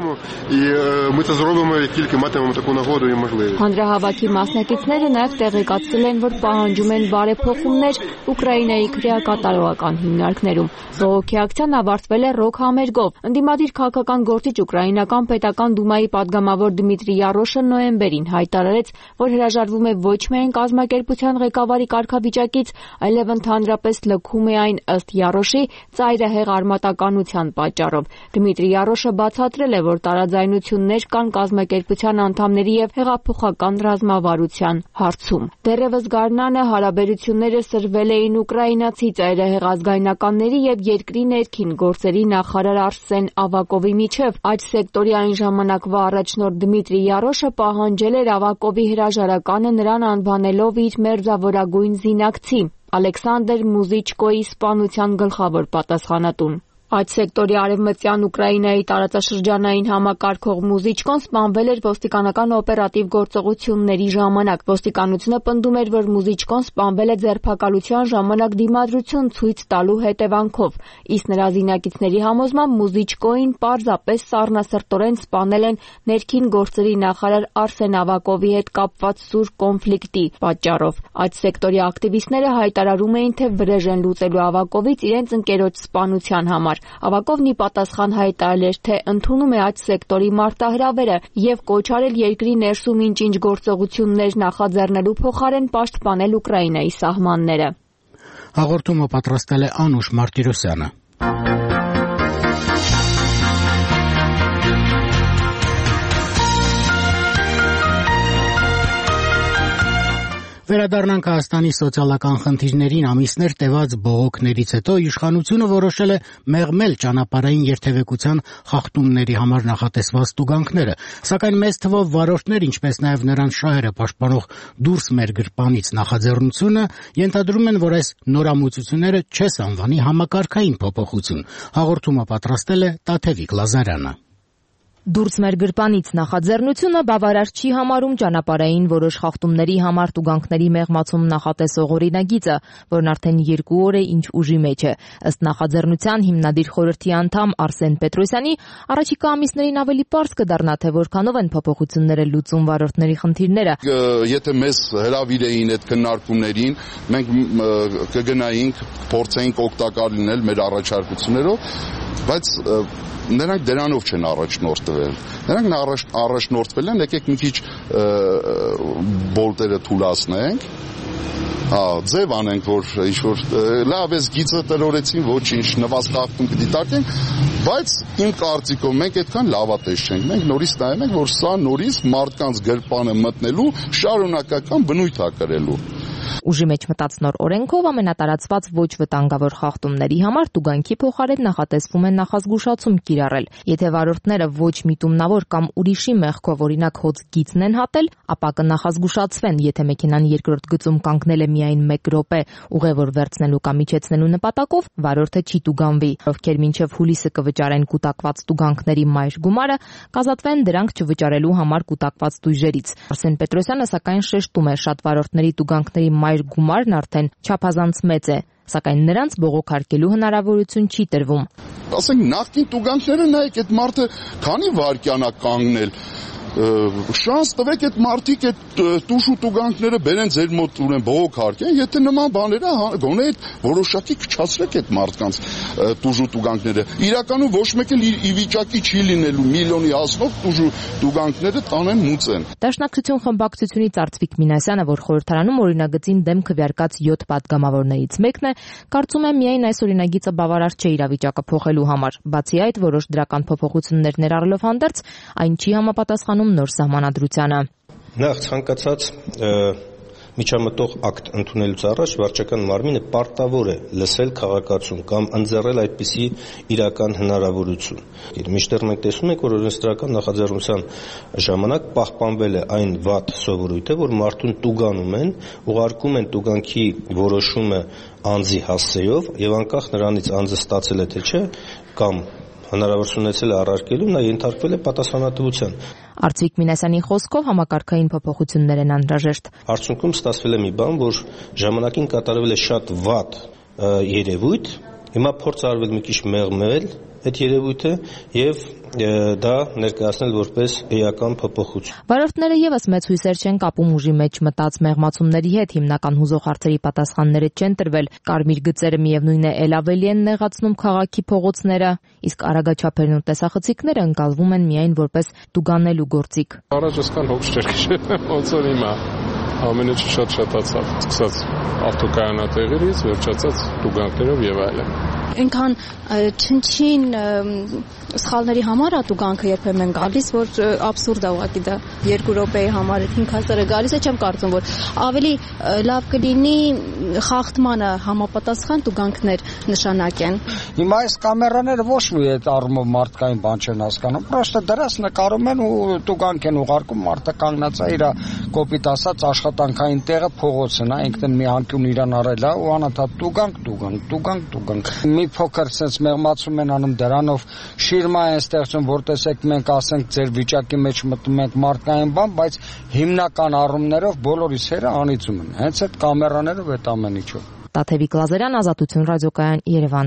Հանրահավաքի մասնակիցները նաև տեղեկացրել են, որ պահանջում են բարեփոխումներ Ուկրաինայի քրեակատարողական հիմնարկներում։ Բողոքի ակցիան ավարտվել է ռոք համերգով։ Ընդդիմադիր քաղաքական գործիչ Ուկրաինական պետական դումայի падգամավոր Դմիտրի Յարոշը նոյեմբերին հայտարարեց, որ հրաժարվում է ոչ միայն կազմակերպության ղեկավարի կարգավիճակից, այլև ընդհանրապես լքում է այն ըստ Յարոշի ծայրահեղ արմատականության պատճառով։ Դմիտրի Յարոշը բացատրել է, որ տարաձայնություններ կան կազմակերպության անդամների եւ հեղափոխական ռազմավարության հարցում։ Դեռևս գարնանը հարաբերությունները սրվել էին ուկրաինացի ծայրահեղ ազգայնականների եւ երկրի ներքին գործերի նախարար Արսեն Ավակովի միջև։ Այդ սեկտորի այն ժամանակվա առաջնորդ Դմիտրի Յարոշը պահանջել էր Ավակովի հրաժարականը նրան անվանելով իր մերձավորագույն զինակցի՝ Ալեքսանդր Մուզիչկոյի սպանության գլխավոր պատասխանատուն։ Այդ սեկտորի արևմտյան Ուկրաինայի տարածաշրջանային համակարգող Մուզիչկոն սպանվել էր ոստիկանական օպերատիվ գործողությունների ժամանակ։ Ոստիկանությունը պնդում էր, որ Մուզիչկոն սպանվել է ձերբակալության ժամանակ դիմադրություն ցույց տալու հետևանքով, իսկ նրա զինակիցների համոզմամբ Մուզիչկոին պարզապես սառնասրտորեն սպանել են ներքին գործերի նախարար Արսեն Ավակովի հետ կապված սուր կոնֆլիկտի պատճառով։ Այդ սեկտորի ակտիվիստները հայտարարում էին, թե վրեժ են լուծելու Ավակովից իրենց ընկերոջ սպանության համար։ Ավակովն ի պատասխան հայտարարել էր, թե ընդունում է այդ սեկտորի մարտահրավերը եւ կոչ արել երկրի ներսում ինչ-ինչ գործողություններ նախաձեռնելու փոխարեն պաշտպանել Ուկրաինայի սահմանները։ Հաղորդումը պատրաստել է Անուշ Մարտիրոսյանը։ Վերադառնանք Հայաստանի սոցիալական խնդիրներին։ Ամիսներ տևած բողոքներից հետո իշխանությունը որոշել է մեղմել ճանապարհային երթևեկության խախտումների համար նախատեսված տուգանքները, սակայն մեծ թվով վարորդներ, ինչպես նաև նրանց շահերը պաշտպանող «Դուրս մեր գրպանից» նախաձեռնությունը ենթադրում են, որ այս նորամուծությունները չես անվանի համակարգային փոփոխություն։ Հաղորդումը պատրաստել է Տաթևիկ Լազարյանը։ Դուրս մեր գրպանից նախաձեռնությունը բավարար չի համարում ճանապարհային որոշ խախտումների համար տուգանքների մեղմացում նախատեսող օրինագիծը, որն արդեն երկու օր է ինչ ուժի մեջ է։ Ըստ նախաձեռնության հիմնադիր խորհրդի անդամ Արսեն Պետրոսյանի, առաջիկա ամիսներին ավելի պարզ կդառնա, թե որքանով են փոփոխությունները լուծում վարորդների խնդիրները։ Եթե մեզ հրավիրեին այդ քննարկումներին, մենք կգնայինք, փորձեինք օգտակար լինել մեր առաջարկություններով, բայց նրանք դրանով չեն առաջնորդվել։ Նրանք առաջնորդվել են, եկեք մի քիչ բոլտերը թուլացնենք, ձև անենք, որ ինչ-որ լավ էս գիծը տրորեցին, ոչինչ, նվազ խախտում կդիտարկենք, բայց իմ կարծիքով մենք այդքան լավատես չենք։ Մենք նորից նայում ենք, որ սա նորից մարդկանց գրպանը մտնելու շարունակական բնույթ է կրելու։ Ուժի մեջ մտած նոր օրենքով ամենատարածված ոչ վտանգավոր խախտումների համար տուգանքի փոխարեն նախատեսվում է նախազգուշացում կիրառել։ Եթե վարորդները ոչ միտումնավոր կամ ուրիշի մեղքով օրինակ հոծ գիծն են հատել, ապա կնախազգուշացվեն, եթե մեքենան երկրորդ գծում կանգնել է միայն մեկ րոպե ուղևոր վերցնելու կամ իջեցնելու նպատակով, վարորդը չի տուգանվի։ Ովքեր մինչև հուլիսը կվճարեն կուտակված տուգանքների մայր գումարը, կազատվեն դրանք չվճարելու համար կուտակված տույժերից։ Արսեն Պետրոսյանը սակայն շեշտում է, շատ վարորդների տուգանքների մայր գումարն արդեն չափազանց մեծ է, սակայն նրանց բողոքարկելու հնարավորություն չի տրվում։ Ասենք նախկին տուգանքները նայեք, այդ մարդը քանի վայրկյան է կանգնել, շանս տվեք այդ մարդիկ այդ տուժ ու տուգանքները բերեն ձեր մոտ ուրեմն բողոքարկեն, եթե նման բաները գոնե այդ որոշակի քչացրեք այդ մարդկանց տուժ ու տուգանքները։ Իրականում ոչ մեկ էլ ի վիճակի չի լինելու միլիոնի հասնող տուժ ու տուգանքները տանեն մուծեն։ Դաշնակցություն խմբակցությունից Արծվիկ Մինասյանը, որ խորհրդարանում օրինագծին դեմ քվեարկած յոթ պատգամավորներից մեկն է, կարծում է միայն այս օրինագիծը բավարար չէ իրավիճակը փոխելու համար։ Բացի այդ, որոշ դրական փոփոխություններ ներառելով հանդերձ, այն չի համապատասխանում նոր սահմանադրությանը։ Նախ ցանկացած միջամտող ակտ ընդունելուց առաջ վարչական մարմինը պարտավոր է լսել քաղաքացուն կամ ընձեռել այդպիսի իրական հնարավորություն։ Մինչդեռ մենք տեսնում ենք, որ օրենսդրական նախաձեռնության ժամանակ պահպանվել է այն վատ սովորույթը, որ մարդուն տուգանում են, ուղարկում են տուգանքի որոշումը անձի հասցեով եւ անկախ նրանից անձը ստացել է թե չէ կամ հնարավորություն ունեցել է առարկելու, նա ենթարկվել է պատասխանատվության։ Արծվիկ Մինասյանի խոսքով համակարգային փոփոխություններ են անհրաժեշտ։ Արդյունքում ստացվել է մի բան, որ ժամանակին կատարվել է շատ վատ երևույթ, հիմա փորձ արվել մի քիչ մեղմել այդ երևույթը եւ դա ներկայացնել որպես էական փոփոխություն։ Վարորդները եւս մեծ հույսեր չեն կապում ուժի մեջ մտած մեղմացումների հետ, հիմնական հուզող հարցերի պատասխանները չեն տրվել։ Կարմիր գծերը միևնույն է ել ավելի են նեղացնում քաղաքի փողոցները, իսկ արագաչափերն ու տեսախցիկները ընկալվում են միայն որպես տուգանելու գործիք։ Առաջ ասկան հոգս չէր քշել, ոնց որ հիմա ամենը շատ-շատացավ, սկսած ավտոկայանատեղերից, վերջացած տուգանքներով եւ այլն։ Այնքան չնչին սխալների համար ատուգանքը երբեմն գալիս, որ աբսուրդ է ուղղակի դա երկու րոպեի համար հինգ հազար է գալիս, չեմ կարծում, որ ավելի լավ կլինի խախտմանը համապատասխան տուգանքներ նշանակեն։ Հիմա այս կամերաները ոչ մի այդ առումով մարդկային բան չեն հասկանում, պրոստը դրած նկարում են ու տուգանք են ուղարկում, մարդը կանգնած է իր կոպիտ ասած աշխատանքային տեղը փողոցն է, ինքն մի անկյուն իրան արել է ու անընդհատ տուգանք, տուգանք, տուգանք, տուգանք։ Մի փոքր sense մեղմացում են անում դրանով շիրմա են ստեղծում, որ տեսեք մենք ասենք ձեր վիճակի մեջ մտնում ենք մարդկային բան, բայց հիմնական առումներով բոլորիս հերը անիծում են։ Հենց այդ կամերաներով այդ ամեն ինչով։ Տաթևիկ Լազարյան, Ազատություն ռադիոկայան, Երևան։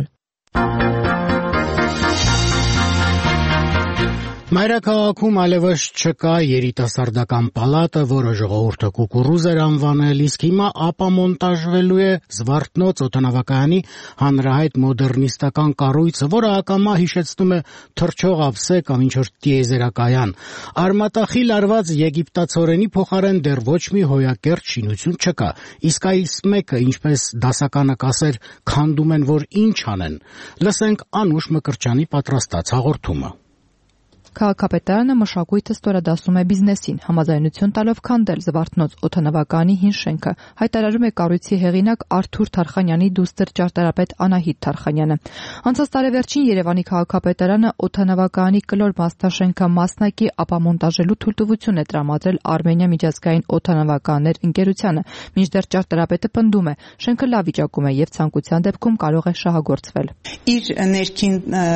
Մայրաքաղաքում այլևս չկա երիտասարդական պալատը, որը ժողովուրդը կուկուռուզ էր անվանել, իսկ հիմա ապամոնտաժվելու է Զվարթնոց օդանավակայանի հանրահայտ մոդեռնիստական կառույցը, որը ակամա հիշեցնում է թռչող ափսե կամ ինչ-որ տիեզերակայան։ Արմատախիլ արված եգիպտացորենի փոխարեն դեռ ոչ մի հոյակերտ շինություն չկա, իսկ այս մեկը, ինչպես դասականը կասեր, քանդում են, որ ինչ անեն։ Լսենք Անուշ Մկրտչյանի պատրաստած հաղորդումը։ Քաղաքապետարանը մշակույթը ստորադասում է բիզնեսին, համաձայնություն տալով քանդել Զվարթնոց օդանավակայանի հին շենքը, հայտարարում է կառույցի հեղինակ Արթուր Թարխանյանի դուստր ճարտարապետ Անահիտ Թարխանյանը։ Անցած տարեվերջին Երևանի քաղաքապետարանը օդանավակայանի կլոր մասնաշենքը մասնակի ապամոնտաժելու թույլտվություն է տրամադրել Արմենիա միջազգային օդանավակայաններ ընկերությանը, մինչդեռ ճարտարապետը պնդում է, շենքը լավ վիճակում է եւ ցանկության դեպքում կարող է շահագործվել։ Իր ներքին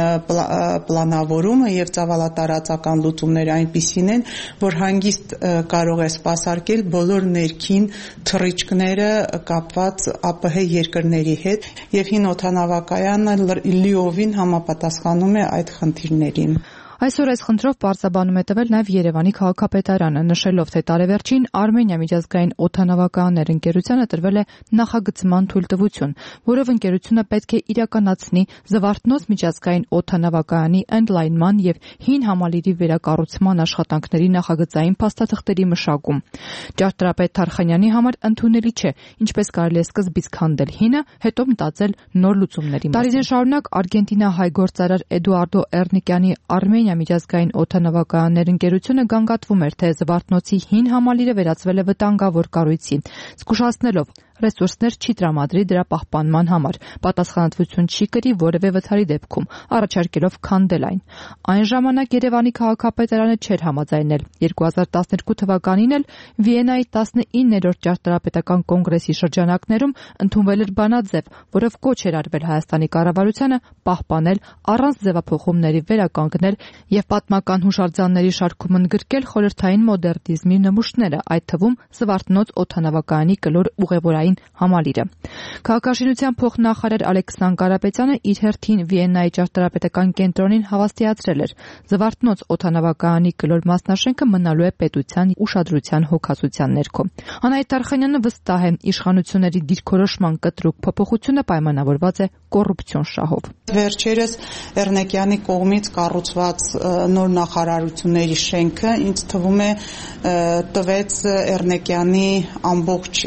պլանավորումը եւ ծավալատար տարածական լուծումները այնպիսին են, որ հանգիստ կարող է սպասարկել բոլոր ներքին թռիչքները կապված ԱՊՀ երկրների հետ եւ հին օդանավակայանը լիովին համապատասխանում է այդ խնդիրներին։ Այսօր այս խնդրով պարզաբանում է տվել նաև Երևանի քաղաքապետարանը, նշելով, թե տարեվերջին Արմենիա միջազգային օդանավակայաններ ընկերությանը տրվել է նախագծման թույլտվություն, որով ընկերությունը պետք է իրականացնի Զվարթնոց միջազգային օդանավակայանի ընդլայնման եւ հին համալիրի վերակառուցման աշխատանքների նախագծային փաստաթղթերի մշակում։ Ճարտարապետ Թարխանյանի համար ընդունելի չէ, ինչպես կարելի է սկզբից քանդել հինը, հետո մտածել նոր լուծումների մասին։ Տարիներ շարունակ Արգենտինա-հայ գործարար Էդուարդո Էրնիկյանի Արմենիա միջազգային օդանավակայաններ ընկերությունը գանգատվում էր, թե Զվարթնոցի հին համալիրը վերածվել է վտանգավոր կառույցի, զգուշացնելով ռեսուրսներ չի տրամադրի դրա պահպանման համար, պատասխանատվություն չի կրի որևէ վթարի դեպքում, առաջարկելով քանդել այն։ Այն ժամանակ Երևանի քաղաքապետարանը չէր համաձայնել։ երկու հազար տասներկու թվականին էլ Վիեննայի տասնիններորդ ճարտարապետական կոնգրեսի շրջանակներում ընդունվել էր բանաձև, որով կոչ էր արվել Հայաստանի կառավարությանը պահպանել առանց ձևափոխումների վերականգնել եւ պատմական հուշարձանների շարքում ընդգրկել խորհրդային մոդեռնիզմի նմուշները, այդ թվում Զվարթնոց օդանավակայանի կլոր ուղևորային միջազգային համալիրը։ Քաղաքաշինության փոխնախարար Ալեքսան Կարապետյանը իր հերթին Վիեննայի ճարտարապետական կենտրոնին հավաստիացրել էր. Զվարթնոց օդանավակայանի կլոր մասնաշենքը մնալու է պետության ուշադրության հոգացության ներքո։ Անահիտ Արխանյանը վստահ է, իշխանությունների դիրքորոշման կտրուկ փոփոխությունը պայմանավորված է կոռուպցիոն շահով։ Վերջերս Էռնեկյանի կողմից կառուցված նոր նախարարությունների շենքը ինձ թվում է տվեց Էռնեկյանի ամբողջ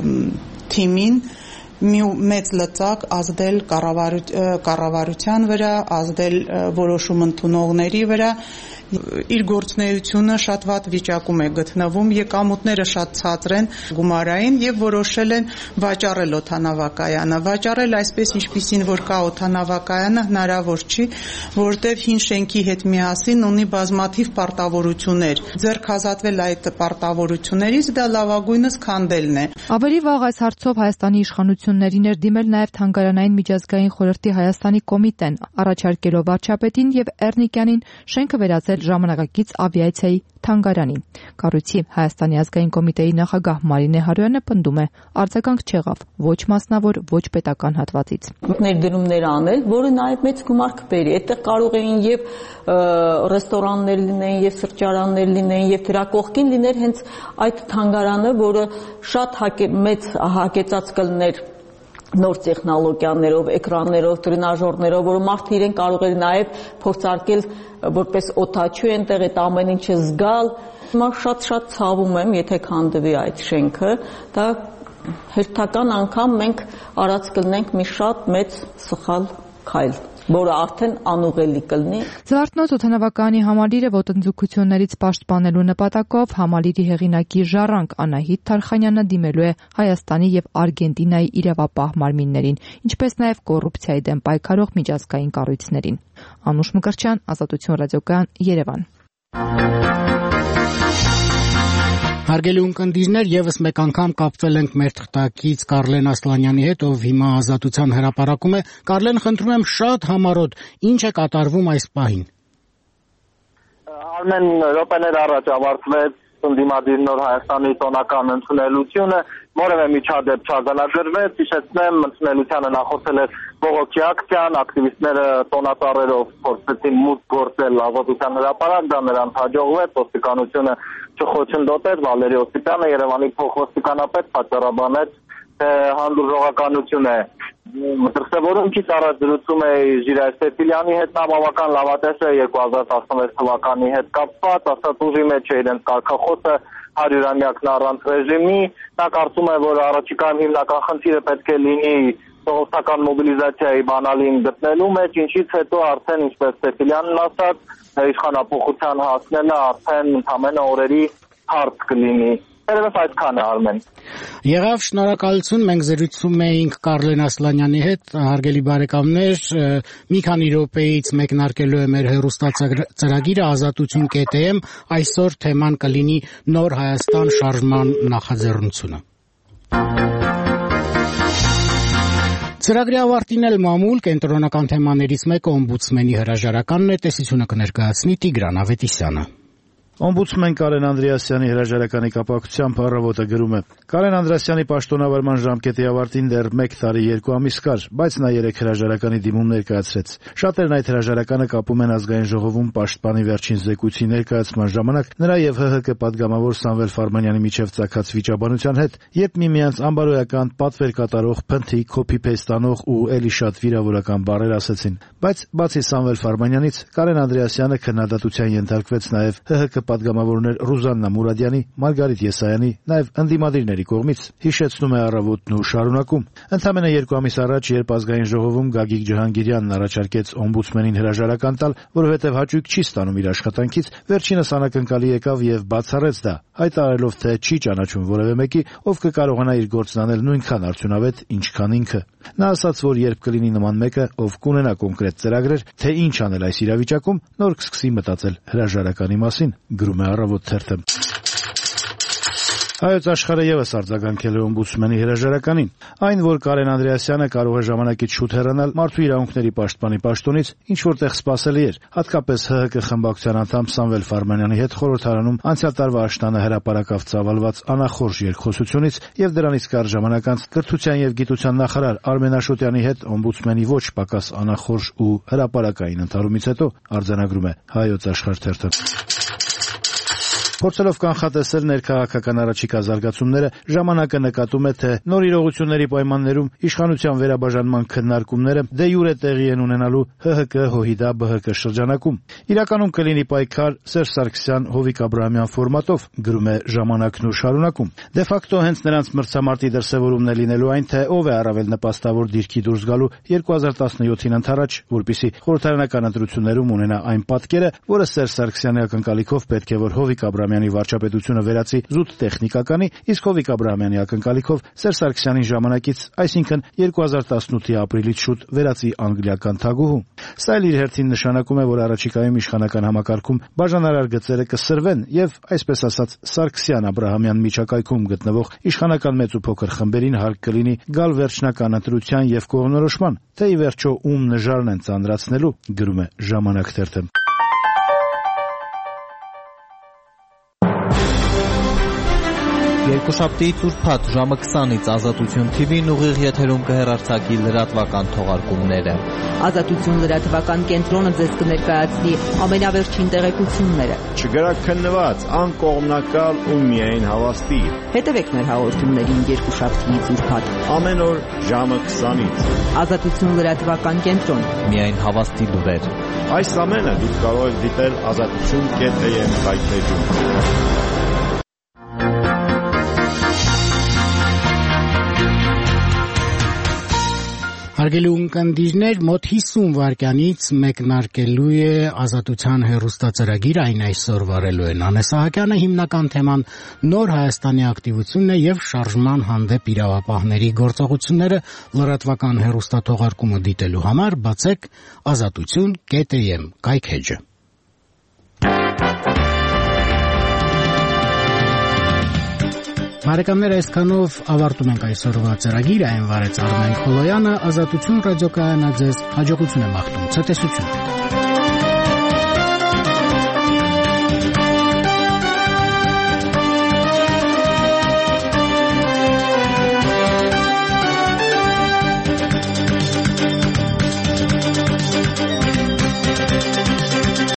թիմին մի մեծ լծակ ազդել կառավարության վրա, ազդել որոշում ընդունողների վրա, իր գործունեությունը շատ վատ վիճակում է գտնվում, եկամուտները շատ ցածր են գումարային եւ որոշել են վաճառել օդանավակայանը, վաճառել այսպես ինչպիսին որ կա օդանավակայանը հնարավոր չի, որտեղ հին շենքի հետ միասին ունի բազմաթիվ պարտավորություններ, ձեռք ազատվել այդ պարտավորություններից դա լավագույնս քանդելն է։ Ավելի վաղ այս հարցով Հայաստանի իշխանություններին էր դիմել նաև Թանգարանային միջազգային խորհրդի Հայաստանի կոմիտեն, առաջարկելով վարչապետին եւ Էռնիկյանին շենքը վերածել ժամանակակից ավիացիայի թանգարանի։ Կառույցի Հայաստանի ազգային կոմիտեի նախագահ Մարինե Հարոյանը պնդում է, արձագանք չեղավ ոչ մասնավոր, ոչ պետական հատվածից։ Ներդրումներ անել, որը նաև մեծ գումար կբերի։ Այդտեղ կարող էին եւ ռեստորաններ լինեն, եւ սրճարաններ լինեն, եւ դրա կողքին լիներ հենց այդ թանգարանը, որը շատ մեծ հագեցած կլներ նոր տեխնոլոգիաներով, էկրաններով, տրենաժորներով, որ մարդը իրեն կարող էր նաև փորձարկել որպես օդաչու այնտեղ այդ ամեն ինչը զգալ։ Հիմա շատ-շատ ցավում եմ, եթե քանդվի այդ շենքը, դա հերթական անգամ մենք արած կլնենք մի շատ մեծ սխալ քայլ, որը արդեն անուղելի կլինի։ Զվարթնոց օդանավակայանի համալիրը ոտնձգություններից պաշտպանելու նպատակով համալիրի հեղինակի ժառանգ Անահիտ Թարխանյանը դիմելու է Հայաստանի եւ Արգենտինայի իրավապահ մարմիններին, ինչպես նաեւ կոռուպցիայի դեմ պայքարող միջազգային կառույցներին։ Անուշ Մկրտչյան, Ազատություն ռադիոկայան, Երևան։ Հարգելի ունկնդիրներ, եւս մեկ անգամ կապվել ենք մեր թղթակից Կարլեն Ասլանյանի հետ, ով հիմա Ազատության հրապարակում է։ Կարլեն, խնդրում եմ շատ համառոտ, ինչ է կատարվում այս պահին։ Արմեն, րոպեներ առաջ ավարտվեց ընդդիմադիր Նոր Հայաստանի տոնական ընդունելությունը, որևէ միջադեպ չարձանագրվեց, հիշեցնեմ, ընդունելությանը նախորդել էր բողոքի ակցիան, ակտիվիստները տոնածառերով փորձեցին մուտք գործել Ազատության հրապարակ, դա նրանց հաջողվեց, ոստիկանությունը չխոչընդոտեց, Վալերի Օսիպյանը, Երևանի փոխոստիկանապետ պատճառաբանեց, թե հանդուրժողականություն է։ Դրսևորումից առաջ զրուցում է Ժիրայր Սեֆիլյանի հետ, նա բավական լավատես է երկու հազար տասնվեց թվականի հետ կապված, ասած ուժի մեջ է իրենց կարգախոսը հարյուրամյակն առանց ռեժիմի, նա կարծում է, որ առաջիկայում հիմնական խնդիրը պետք է լինի ժողովրդական մոբիլիզացիայի բանալին գտնելու մեջ, ինչից հետո արդեն, ինչպես Սեֆիլյանն ասաց, իշխանափոխության հասնելը արդեն ընդամենը օրերի հարց կլինի։ Երևս այդքան է, Արմեն։ Եղավ, շնորհակալություն, մենք զրուցում էինք Կարլեն Ասլանյանի հետ, հարգելի բարեկամներ, մի քանի րոպեից մեկնարկելու է մեր հեռուստացրագիրը ազատություն.am, այսօր թեման կլինի Նոր Հայաստան շարժման նախաձեռնությունը։ Ծրագրի ավարտին էլ մամուլ կենտրոնական թեմաներից մեկը օմբուդսմենի հրաժարականն է, տեսությունը կներկայացնի Տիգրան Ավետիսյանը։ Օմբուդսմեն Կարեն Անդրեասյանի հրաժարականի կապակցությամբ առավոտը գրում է. Կարեն Անդրեասյանի պաշտոնավարման ժամկետի ավարտին դեռ մեկ տարի երկու ամիս կար, բայց նա երեք հրաժարականի դիմում ներկայացրեց։ Շատերն այդ հրաժարականը կապում են ազգային ժողովում պաշտպանի վերջին զեկույցի ներկայացման ժամանակ նրա եւ ՀՀԿ պատգամավոր Սամվել Ֆարմանյանի միջև ծագած վիճաբանության հետ, երբ միմյանց անբարոյական պատվեր կատարող, փնթի, copy-paste անող ու էլի շատ վիրավորական բառեր ասեցին։ Բայց բացի Սամվել Ֆարմանյանից, Կարեն Անդրեասյանը քննադատության ենթարկվեց նաեւ ՀՀԿ պատգամավորներ Ռուզաննա Մուրադյանի, Մարգարիտ Եսայանի, նաև ընդդիմադիրների կողմից, հիշեցնում է առավոտն ու շարունակում։ Ընդամենը երկու ամիս առաջ, երբ ազգային ժողովում Գագիկ Ջհանգիրյանն առաջարկեց օմբուդսմենին հրաժարական տալ, որովհետև հաճույք չի ստանում իր աշխատանքից, վերջինս անակնկալի եկավ եւ բացառեց դա, հայտարարելով, թե չի ճանաչում որևէ մեկի, ով կկարողանա իր գործն անել նույնքան արդյունավետ, ինչքան ինքը։ Նա ասաց, որ երբ կլինի նման մեկը, ով կունենա կոնկրետ ծրագրեր, թե ինչ անել այս իրավիճակում, նոր կսկսի մտածել հրաժարականի մասին, գրում է Առավոտ թերթը։ Հայոց աշխարհը եւս արձագանքել է օմբուդսմենի հրաժարականին։ Այն, որ Կարեն Անդրեասյանը կարող է ժամանակից շուտ հեռանալ մարդու իրավունքների պաշտպանի պաշտոնից, ինչ որտեղ սպասելի էր, հատկապես ՀՀԿ խմբակցության անդամ Սամվել Ֆարմանյանի հետ խորհրդարանում անցյալ տարվա աշնանը հրապարակավ ծավալված անախորժ երկխոսությունից եւ դրանից կարճ ժամանակ անց կրթության եւ գիտության նախարար Արմեն Աշոտյանի հետ օմբուդսմենի ոչ պակաս անախորժ ու հրապարակային ընդհարումից հետո արձանագրում է Հայոց աշխարհ թերթը։ Փորձելով կանխատեսել ներքաղաքական առաջիկա զարգացումները, ժամանակը նկատում է, թե նոր իրողությունների պայմաններում իշխանության վերաբաժանման քննարկումները դե յուրե տեղի են ունենալու ՀՀԿ-ՀՅԴ-ԲՀԿ շրջանակում։ Իրականում կլինի պայքար Սերժ Սարգսյան Հովիկ Աբրահամյան ֆորմատով, գրում է ժամանակն ու շարունակում։ Դե ֆակտո հենց նրանց մրցամարտի դրսևորումն է լինելու այն, թե ով է առավել նպաստավոր դիրքի դուրս գալու երկու հազար տասնյոթին ընդառաջ, որպեսզի խորհրդարանական ընտրություններում ունենա այն պատկերը, որը Սերժ Սարգսյանի ակնկալիքով պետք է որ Հովիկ Աբրահամյանի վարչապետությունը վերածի զուտ տեխնիկականի, իսկ Հովիկ Աբրահամյանի ակնկալիքով Սերժ Սարգսյանին ժամանակից, այսինքն երկու հազար տասնութի ապրիլից շուտ վերածի անգլիական թագուհու։ Սա էլ իր հերթին նշանակում է, որ առաջիկայում իշխանական համակարգում բաժանարար գծերը կսրվեն եւ, այսպես ասած, Սարգսյան-Աբրահամյան միջակայքում գտնվող իշխանական մեծ ու փոքր խմբերին հարկ կլինի գալ վերջնական ընտրության եւ կողմնորոշման, թե ի վերջո ում նժարն են ծանրացնելու, գրում է Ժամանակ թերթը։ Երկուշաբթի ծուրփաթ ժամը քսանից Ազատություն թի վին ուղիղ եթերում կհեռարձակի լրատվական թողարկումները։ Ազատություն լրատվական կենտրոնը ձեզ կներկայացնի ամենավերջին տեղեկությունները։ Չգրակ քննված, անկողմնակալ ու միայն հավաստի։ Հետևեք մեր հաղորդումներին երկուշաբթի ծուրփաթ ամեն օր ժամը քսանից։ Ազատություն լրատվական կենտրոն։ Միայն հավաստի լուրեր։ Այս ամենը դուք կարող եք դիտել ազատություն կետ էմ վայբպեջում։ Հարգելի ունկնդիրներ, մոտ հիսուն վայրկյանից մեկնարկելու է Ազատության հեռուստածրագիր, այն այսօր վարելու է Նանե Սահակյանը, հիմնական թեման նոր Հայաստանի ակտիվությունն է եւ շարժման հանդեպ իրավապահների գործողությունները, լրատվական հեռուստաթողարկումը դիտելու համար բացեք ազատություն կետ էմ կայքէջը։ Բարեկամներ, այսքանով ավարտում ենք այսօրվա ծրագիրը, այն վարեց Արմեն Խոլոյանը, Ազատություն ռադիոկայանը ձեզ հաջողություն է մաղթում, ցտեսություն։